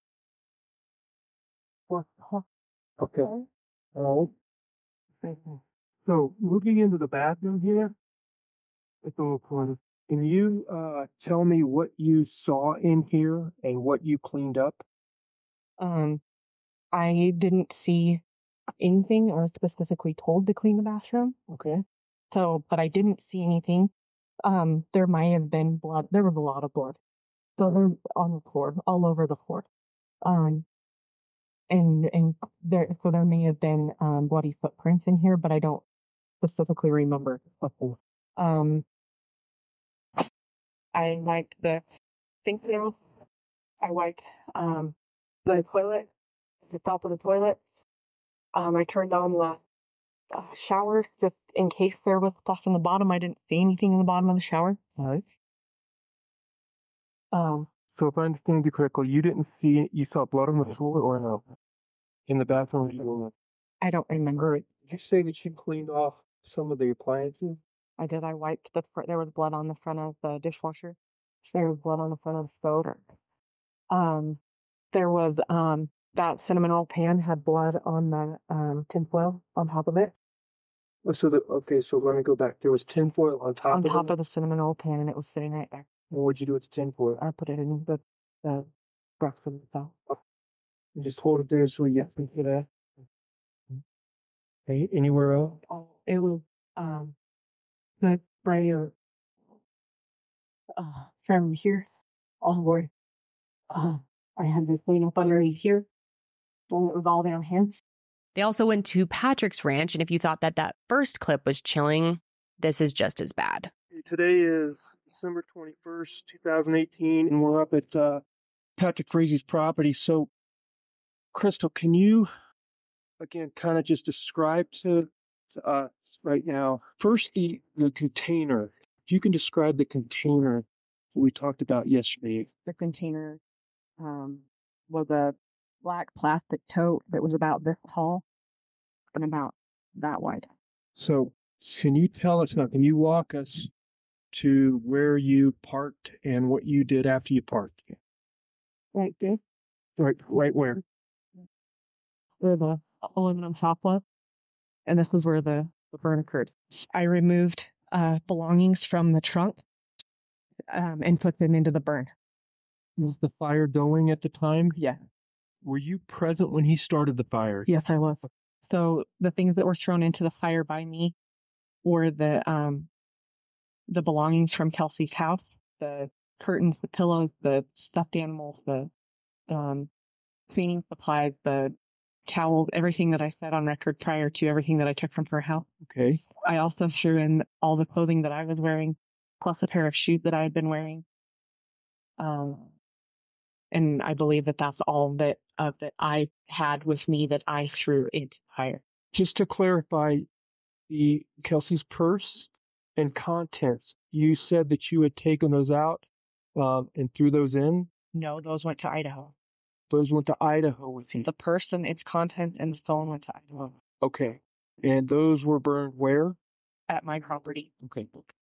Okay. All right. So, moving into the bathroom here, it's a little corner. Can you uh, tell me what you saw in here and what you cleaned up? Um, I didn't see anything or specifically told to clean the bathroom. Okay. So, but I didn't see anything. Um, there might have been blood. There was a lot of blood. So they're on the floor, all over the floor. Um, and, and there, so there may have been, um, bloody footprints in here, but I don't specifically remember. Um, I wiped the sink now. I wiped, um, the toilet, the top of the toilet. Um, I turned on the uh, shower just in case there was stuff in the bottom. I didn't see anything in the bottom of the shower. All right. Um, so if I understand you correctly, you didn't see, you saw blood on the floor or no? In the bathroom? I don't remember. Did you say that you cleaned off some of the appliances? I did. I wiped the fr- there was blood on the front of the dishwasher. There was blood on the front of the stove. Um, there was, um, that cinnamon roll pan had blood on the, um, tinfoil on top of it. Oh, so the, okay, so let me go back. There was tinfoil on top on of top it? of the cinnamon roll pan, and it was sitting right there. And what'd you do with the tinfoil? I put it in the, the breakfast itself. You just hold it there so you get into that. Hey, anywhere else? Oh, it was, um, the sprayer, uh, from here all the way. Uh, I had to clean up underneath here. When it was all down here. They also went to Patrick's ranch, and if you thought that that first clip was chilling, this is just as bad. Today is December twenty-first, two thousand eighteen, and we're up at uh, Patrick Frazie's property. So, Crystal, can you, again, kind of just describe to, to us right now, first the, the container. If you can describe the container we talked about yesterday. The container um, was a black plastic tote that was about this tall and about that wide. So, can you tell us now, can you walk us to where you parked and what you did after you parked? Right there. Right, right where? Where the aluminum top was. And this is where the, the burn occurred. I removed uh, belongings from the trunk um, and put them into the burn. Was the fire going at the time? Yeah. Were you present when he started the fire? Yes, I was. So the things that were thrown into the fire by me were the um the belongings from Kelsey's house, the curtains, the pillows, the stuffed animals, the um cleaning supplies, the towels, everything that I said on record prior to everything that I took from her house. Okay. I also threw in all the clothing that I was wearing, plus a pair of shoes that I had been wearing. Um, and I believe that that's all that uh, that I had with me that I threw into the fire. Just to clarify, the Kelsey's purse and contents, you said that you had taken those out um, and threw those in? No, those went to Idaho. Those went to Idaho with you? The purse and its contents and the phone went to Idaho. Okay. And those were burned where? At my property. Okay.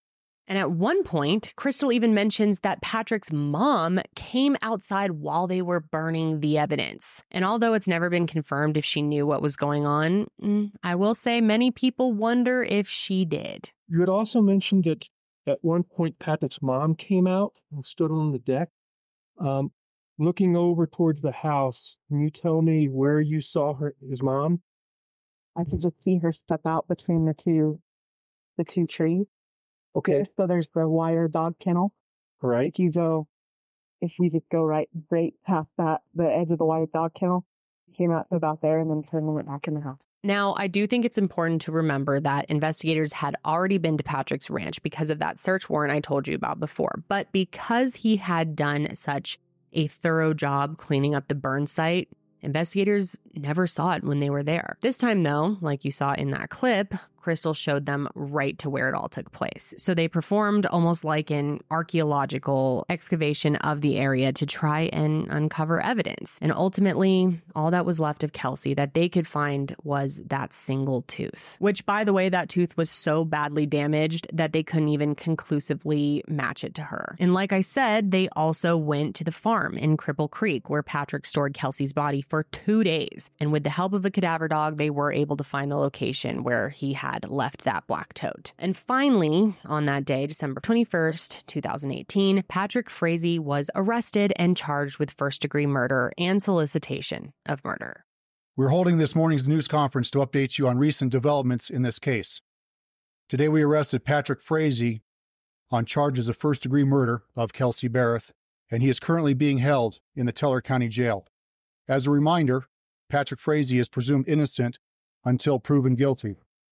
And at one point, Crystal even mentions that Patrick's mom came outside while they were burning the evidence. And although it's never been confirmed if she knew what was going on, I will say many people wonder if she did. You had also mentioned that at one point Patrick's mom came out and stood on the deck. Um, looking over towards the house, can you tell me where you saw her, his mom? I could just see her step out between the two, the two trees. Okay. So there's the wire dog kennel. Right. If you go, if we just go right, right past that, the edge of the wire dog kennel, came out to about there and then turned and went back in the house. Now, I do think it's important to remember that investigators had already been to Patrick's ranch because of that search warrant I told you about before. But because he had done such a thorough job cleaning up the burn site, investigators never saw it when they were there. This time, though, like you saw in that clip, Crystal showed them right to where it all took place. So they performed almost like an archaeological excavation of the area to try and uncover evidence. And ultimately, all that was left of Kelsey that they could find was that single tooth, which, by the way, that tooth was so badly damaged that they couldn't even conclusively match it to her. And like I said, they also went to the farm in Cripple Creek where Patrick stored Kelsey's body for two days. And with the help of a cadaver dog, they were able to find the location where he had left that black tote. And finally, on that day, December twenty-first, two thousand eighteen, Patrick Frazee was arrested and charged with first-degree murder and solicitation of murder. We're holding this morning's news conference to update you on recent developments in this case. Today we arrested Patrick Frazee on charges of first-degree murder of Kelsey Barrett, and he is currently being held in the Teller County Jail. As a reminder, Patrick Frazee is presumed innocent until proven guilty.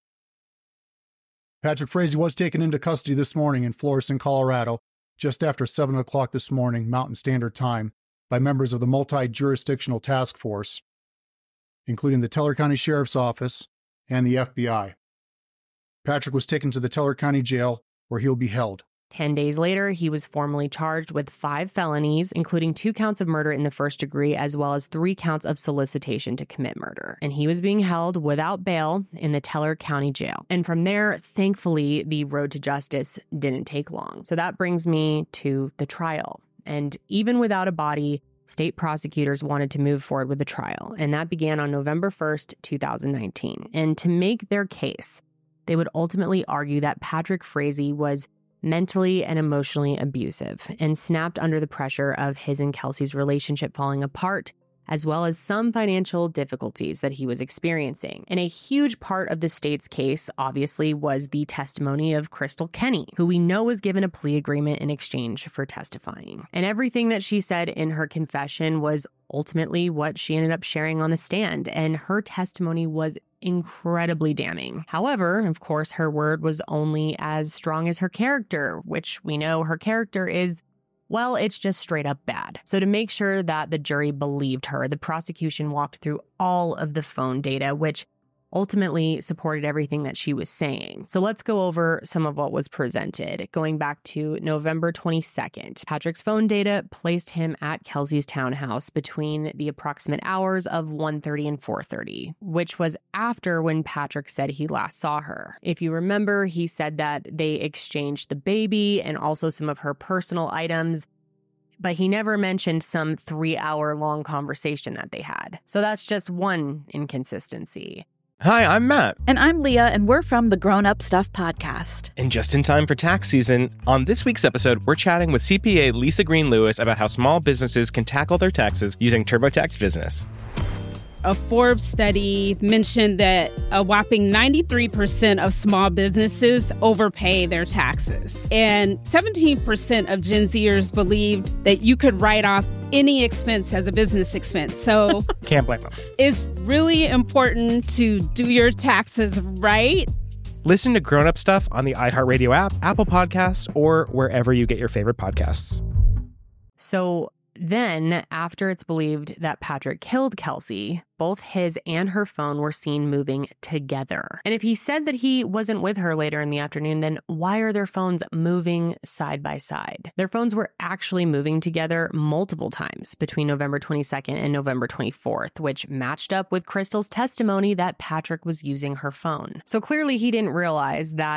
Patrick Frazee was taken into custody this morning in Florissant, Colorado, just after seven o'clock this morning, Mountain Standard Time, by members of the Multi-Jurisdictional Task Force, including the Teller County Sheriff's Office and the F B I. Patrick was taken to the Teller County Jail, where he'll be held. Ten days later, he was formally charged with five felonies, including two counts of murder in the first degree, as well as three counts of solicitation to commit murder. And he was being held without bail in the Teller County Jail. And from there, thankfully, the road to justice didn't take long. So that brings me to the trial. And even without a body, state prosecutors wanted to move forward with the trial. And that began on November first, two thousand nineteen. And to make their case, they would ultimately argue that Patrick Frazee was mentally and emotionally abusive and snapped under the pressure of his and Kelsey's relationship falling apart, as well as some financial difficulties that he was experiencing. And a huge part of the state's case, obviously, was the testimony of Crystal Kenny, who we know was given a plea agreement in exchange for testifying. And everything that she said in her confession was ultimately what she ended up sharing on the stand, and her testimony was incredibly damning. However, of course, her word was only as strong as her character, which we know her character is, well, it's just straight up bad. So to make sure that the jury believed her, the prosecution walked through all of the phone data, which ultimately supported everything that she was saying. So let's go over some of what was presented. Going back to November twenty-second, Patrick's phone data placed him at Kelsey's townhouse between the approximate hours of one thirty and four thirty, which was after when Patrick said he last saw her. If you remember, he said that they exchanged the baby and also some of her personal items, but he never mentioned some three-hour-long conversation that they had. So that's just one inconsistency. Hi, I'm Matt. And I'm Leah, and we're from the Grown Up Stuff podcast. And just in time for tax season, on this week's episode, we're chatting with C P A Lisa Green Lewis about how small businesses can tackle their taxes using TurboTax Business. A Forbes study mentioned that a whopping ninety-three percent of small businesses overpay their taxes. And seventeen percent of Gen Zers believed that you could write off any expense as a business expense. So can't blame them. It's really important to do your taxes right. Listen to Grown Up Stuff on the iHeartRadio app, Apple Podcasts, or wherever you get your favorite podcasts. So then, after it's believed that Patrick killed Kelsey, both his and her phone were seen moving together. And if he said that he wasn't with her later in the afternoon, then why are their phones moving side by side? Their phones were actually moving together multiple times between November twenty-second and November twenty-fourth, which matched up with Crystal's testimony that Patrick was using her phone. So clearly he didn't realize that,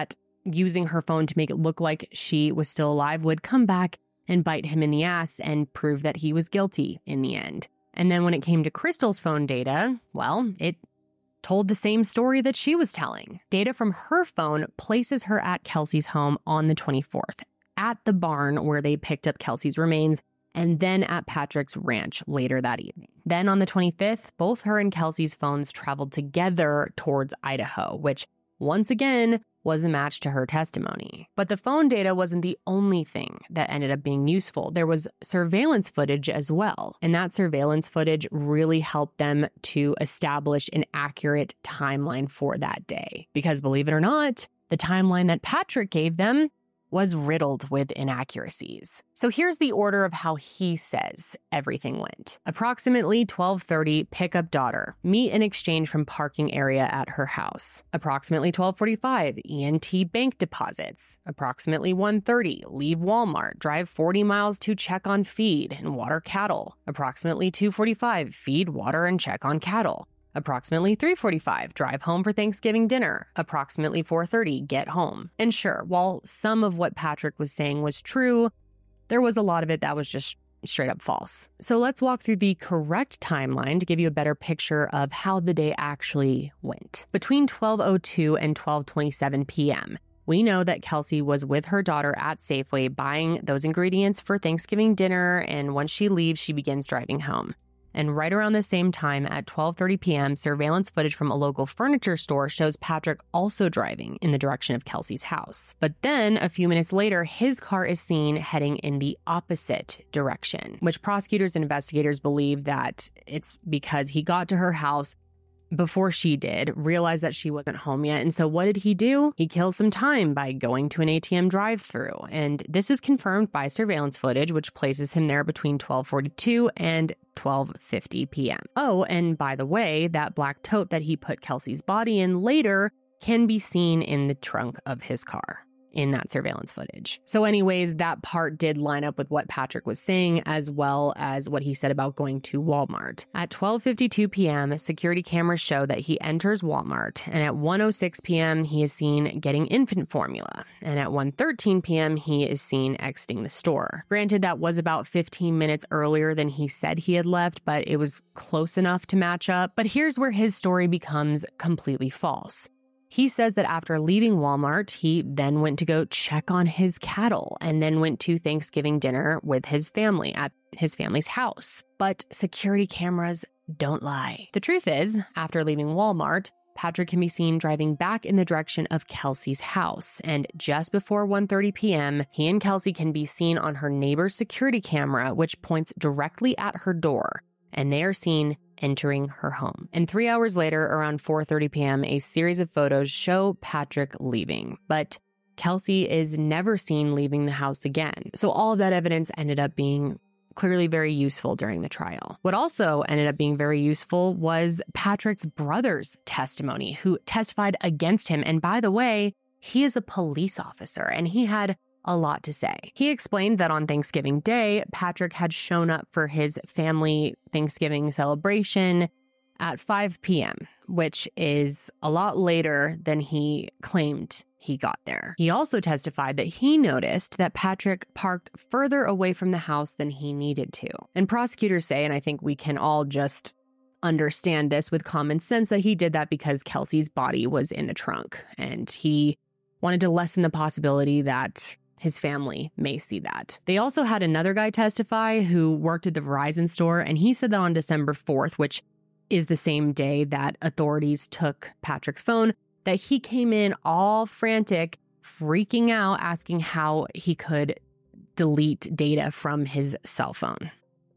using her phone to make it look like she was still alive would come back and bite him in the ass and prove that he was guilty in the end. And then when it came to Crystal's phone data, well, it told the same story that she was telling. Data from her phone places her at Kelsey's home on the twenty-fourth, at the barn where they picked up Kelsey's remains, and then at Patrick's ranch later that evening. Then on the twenty-fifth, both her and Kelsey's phones traveled together towards Idaho, which once again was a match to her testimony. But the phone data wasn't the only thing that ended up being useful. There was surveillance footage as well. And that surveillance footage really helped them to establish an accurate timeline for that day. Because believe it or not, the timeline that Patrick gave them was riddled with inaccuracies. So here's the order of how he says everything went. Approximately twelve thirty, pick up daughter. Meet and exchange from parking area at her house. Approximately twelve forty-five, E and T bank deposits. Approximately one thirty, leave Walmart. Drive forty miles to check on feed and water cattle. Approximately two forty-five, feed, water, and check on cattle. Approximately three forty-five, drive home for Thanksgiving dinner. Approximately four thirty, get home. And sure, while some of what Patrick was saying was true, there was a lot of it that was just straight up false. So let's walk through the correct timeline to give you a better picture of how the day actually went. Between twelve oh two and twelve twenty-seven p.m., we know that Kelsey was with her daughter at Safeway buying those ingredients for Thanksgiving dinner, and once she leaves, she begins driving home. And right around the same time at twelve thirty p.m., surveillance footage from a local furniture store shows Patrick also driving in the direction of Kelsey's house. But then a few minutes later, his car is seen heading in the opposite direction, which prosecutors and investigators believe that it's because he got to her house before she did, realized that she wasn't home yet. And so what did he do? He kills some time by going to an A T M drive-thru. And this is confirmed by surveillance footage, which places him there between twelve forty-two and twelve fifty p.m. Oh, and by the way, that black tote that he put Kelsey's body in later can be seen in the trunk of his car in that surveillance footage. So anyways, that part did line up with what Patrick was saying, as well as what he said about going to Walmart. At twelve fifty-two p.m., security cameras show that he enters Walmart, and at one oh six p.m., he is seen getting infant formula, and at one thirteen p.m., he is seen exiting the store. Granted, that was about fifteen minutes earlier than he said he had left, but it was close enough to match up. But here's where his story becomes completely false. He says that after leaving Walmart, he then went to go check on his cattle and then went to Thanksgiving dinner with his family at his family's house. But security cameras don't lie. The truth is, after leaving Walmart, Patrick can be seen driving back in the direction of Kelsey's house. And just before one thirty p.m., he and Kelsey can be seen on her neighbor's security camera, which points directly at her door. And they are seen entering her home. And three hours later, around four thirty p.m., a series of photos show Patrick leaving. But Kelsey is never seen leaving the house again. So all of that evidence ended up being clearly very useful during the trial. What also ended up being very useful was Patrick's brother's testimony, who testified against him. And by the way, he is a police officer, and he had a lot to say. He explained that on Thanksgiving Day, Patrick had shown up for his family Thanksgiving celebration at five p.m., which is a lot later than he claimed he got there. He also testified that he noticed that Patrick parked further away from the house than he needed to. And prosecutors say, and I think we can all just understand this with common sense, that he did that because Kelsey's body was in the trunk, and he wanted to lessen the possibility that his family may see that. They also had another guy testify who worked at the Verizon store, and he said that on December fourth, which is the same day that authorities took Patrick's phone, that he came in all frantic, freaking out, asking how he could delete data from his cell phone.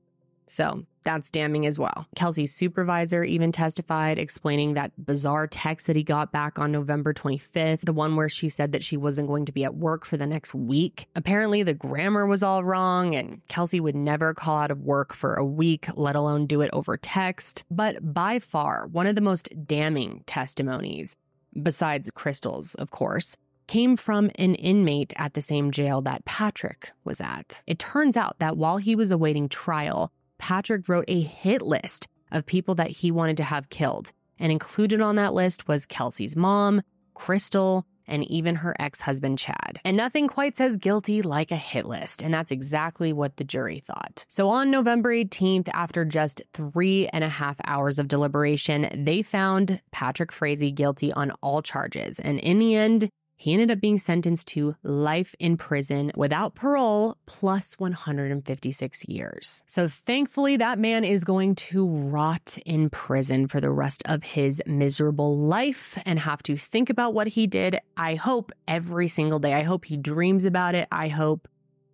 So that's damning as well. Kelsey's supervisor even testified, explaining that bizarre text that he got back on November twenty-fifth, the one where she said that she wasn't going to be at work for the next week. Apparently the grammar was all wrong, and Kelsey would never call out of work for a week, let alone do it over text. But by far, one of the most damning testimonies, besides Crystal's, of course, came from an inmate at the same jail that Patrick was at. It turns out that while he was awaiting trial, Patrick wrote a hit list of people that he wanted to have killed, and included on that list was Kelsey's mom, Crystal, and even her ex-husband, Chad. And nothing quite says guilty like a hit list, and that's exactly what the jury thought. So on November eighteenth, after just three and a half hours of deliberation, they found Patrick Frazee guilty on all charges, and in the end, he ended up being sentenced to life in prison without parole plus one hundred fifty-six years. So thankfully, that man is going to rot in prison for the rest of his miserable life and have to think about what he did. I hope every single day. I hope he dreams about it. I hope,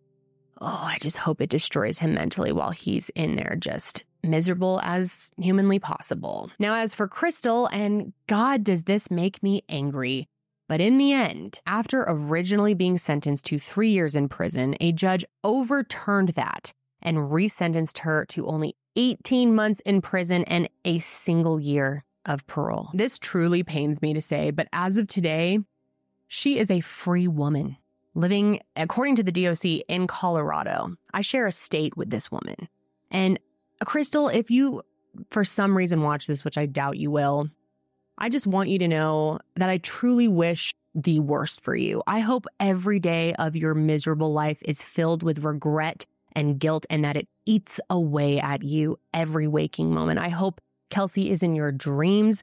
oh, I just hope it destroys him mentally while he's in there just miserable as humanly possible. Now, as for Crystal, and God, does this make me angry. But in the end, after originally being sentenced to three years in prison, a judge overturned that and resentenced her to only eighteen months in prison and a single year of parole. This truly pains me to say, but as of today, she is a free woman living, according to the D O C, in Colorado. I share a state with this woman. And Crystal, if you, for some reason, watch this, which I doubt you will, I just want you to know that I truly wish the worst for you. I hope every day of your miserable life is filled with regret and guilt and that it eats away at you every waking moment. I hope Kelsey is in your dreams.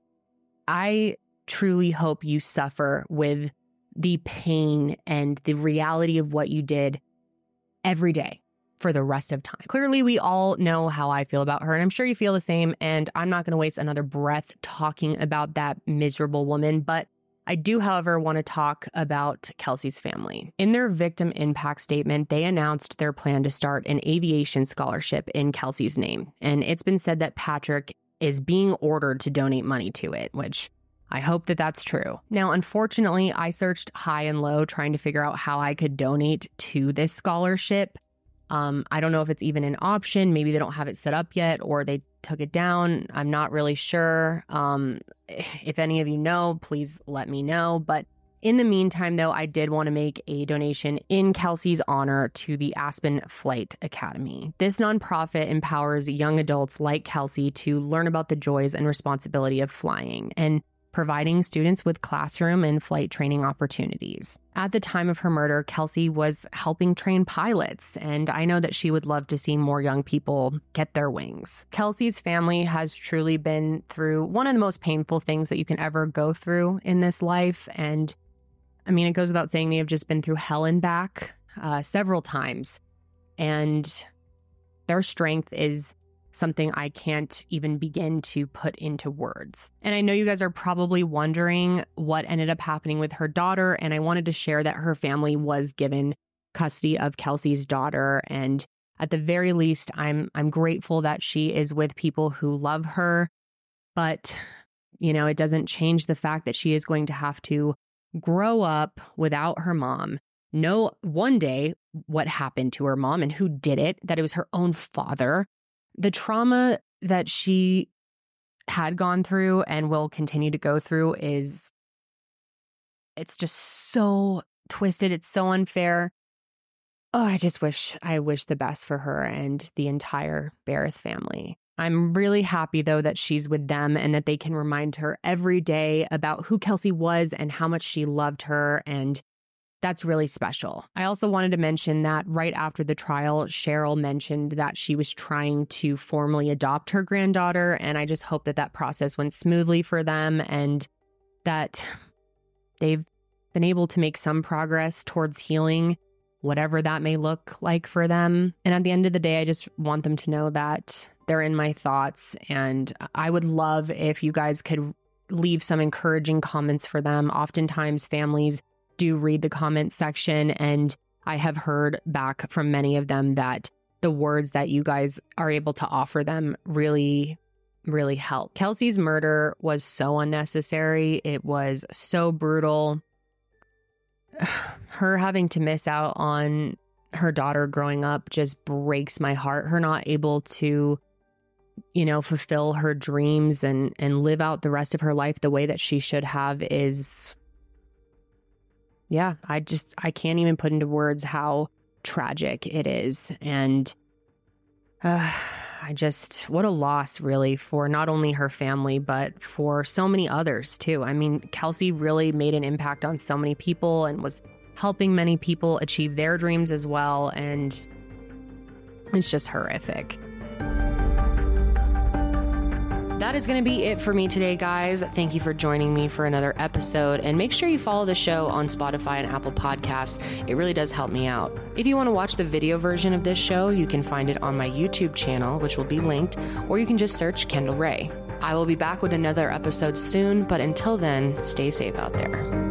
I truly hope you suffer with the pain and the reality of what you did every day for the rest of time. Clearly, we all know how I feel about her, and I'm sure you feel the same, and I'm not going to waste another breath talking about that miserable woman, but I do, however, want to talk about Kelsey's family. In their victim impact statement, they announced their plan to start an aviation scholarship in Kelsey's name, and it's been said that Patrick is being ordered to donate money to it, which I hope that that's true. Now, unfortunately, I searched high and low trying to figure out how I could donate to this scholarship. Um, I don't know if it's even an option. Maybe they don't have it set up yet or they took it down. I'm not really sure. Um, if any of you know, please let me know. But in the meantime, though, I did want to make a donation in Kelsey's honor to the Aspen Flight Academy. This nonprofit empowers young adults like Kelsey to learn about the joys and responsibility of flying and providing students with classroom and flight training opportunities. At the time of her murder, Kelsey was helping train pilots, and I know that she would love to see more young people get their wings. Kelsey's family has truly been through one of the most painful things that you can ever go through in this life, and I mean, it goes without saying they have just been through hell and back uh, several times, and their strength is something I can't even begin to put into words. And I know you guys are probably wondering what ended up happening with her daughter, and I wanted to share that her family was given custody of Kelsey's daughter, and at the very least, I'm I'm grateful that she is with people who love her, but you know, it doesn't change the fact that she is going to have to grow up without her mom, know one day what happened to her mom and who did it, that it was her own father. The trauma that she had gone through and will continue to go through is, it's just so twisted. It's so unfair. Oh, I just wish, I wish the best for her and the entire Barrett family. I'm really happy, though, that she's with them and that they can remind her every day about who Kelsey was and how much she loved her, and that's really special. I also wanted to mention that right after the trial, Cheryl mentioned that she was trying to formally adopt her granddaughter, and I just hope that that process went smoothly for them and that they've been able to make some progress towards healing, whatever that may look like for them. And at the end of the day, I just want them to know that they're in my thoughts, and I would love if you guys could leave some encouraging comments for them. Oftentimes, families do read the comment section, and I have heard back from many of them that the words that you guys are able to offer them really, really help. Kelsey's murder was so unnecessary. It was so brutal. Her having to miss out on her daughter growing up just breaks my heart. Her not able to, you know, fulfill her dreams and, and live out the rest of her life the way that she should have is... Yeah, I just, I can't even put into words how tragic it is. And uh, I just, what a loss really for not only her family, but for so many others too. I mean, Kelsey really made an impact on so many people and was helping many people achieve their dreams as well. And it's just horrific. That is going to be it for me today, guys. Thank you for joining me for another episode. And make sure you follow the show on Spotify and Apple Podcasts. It really does help me out. If you want to watch the video version of this show, you can find it on my YouTube channel, which will be linked, or you can just search Kendall Rae. I will be back with another episode soon, but until then, stay safe out there.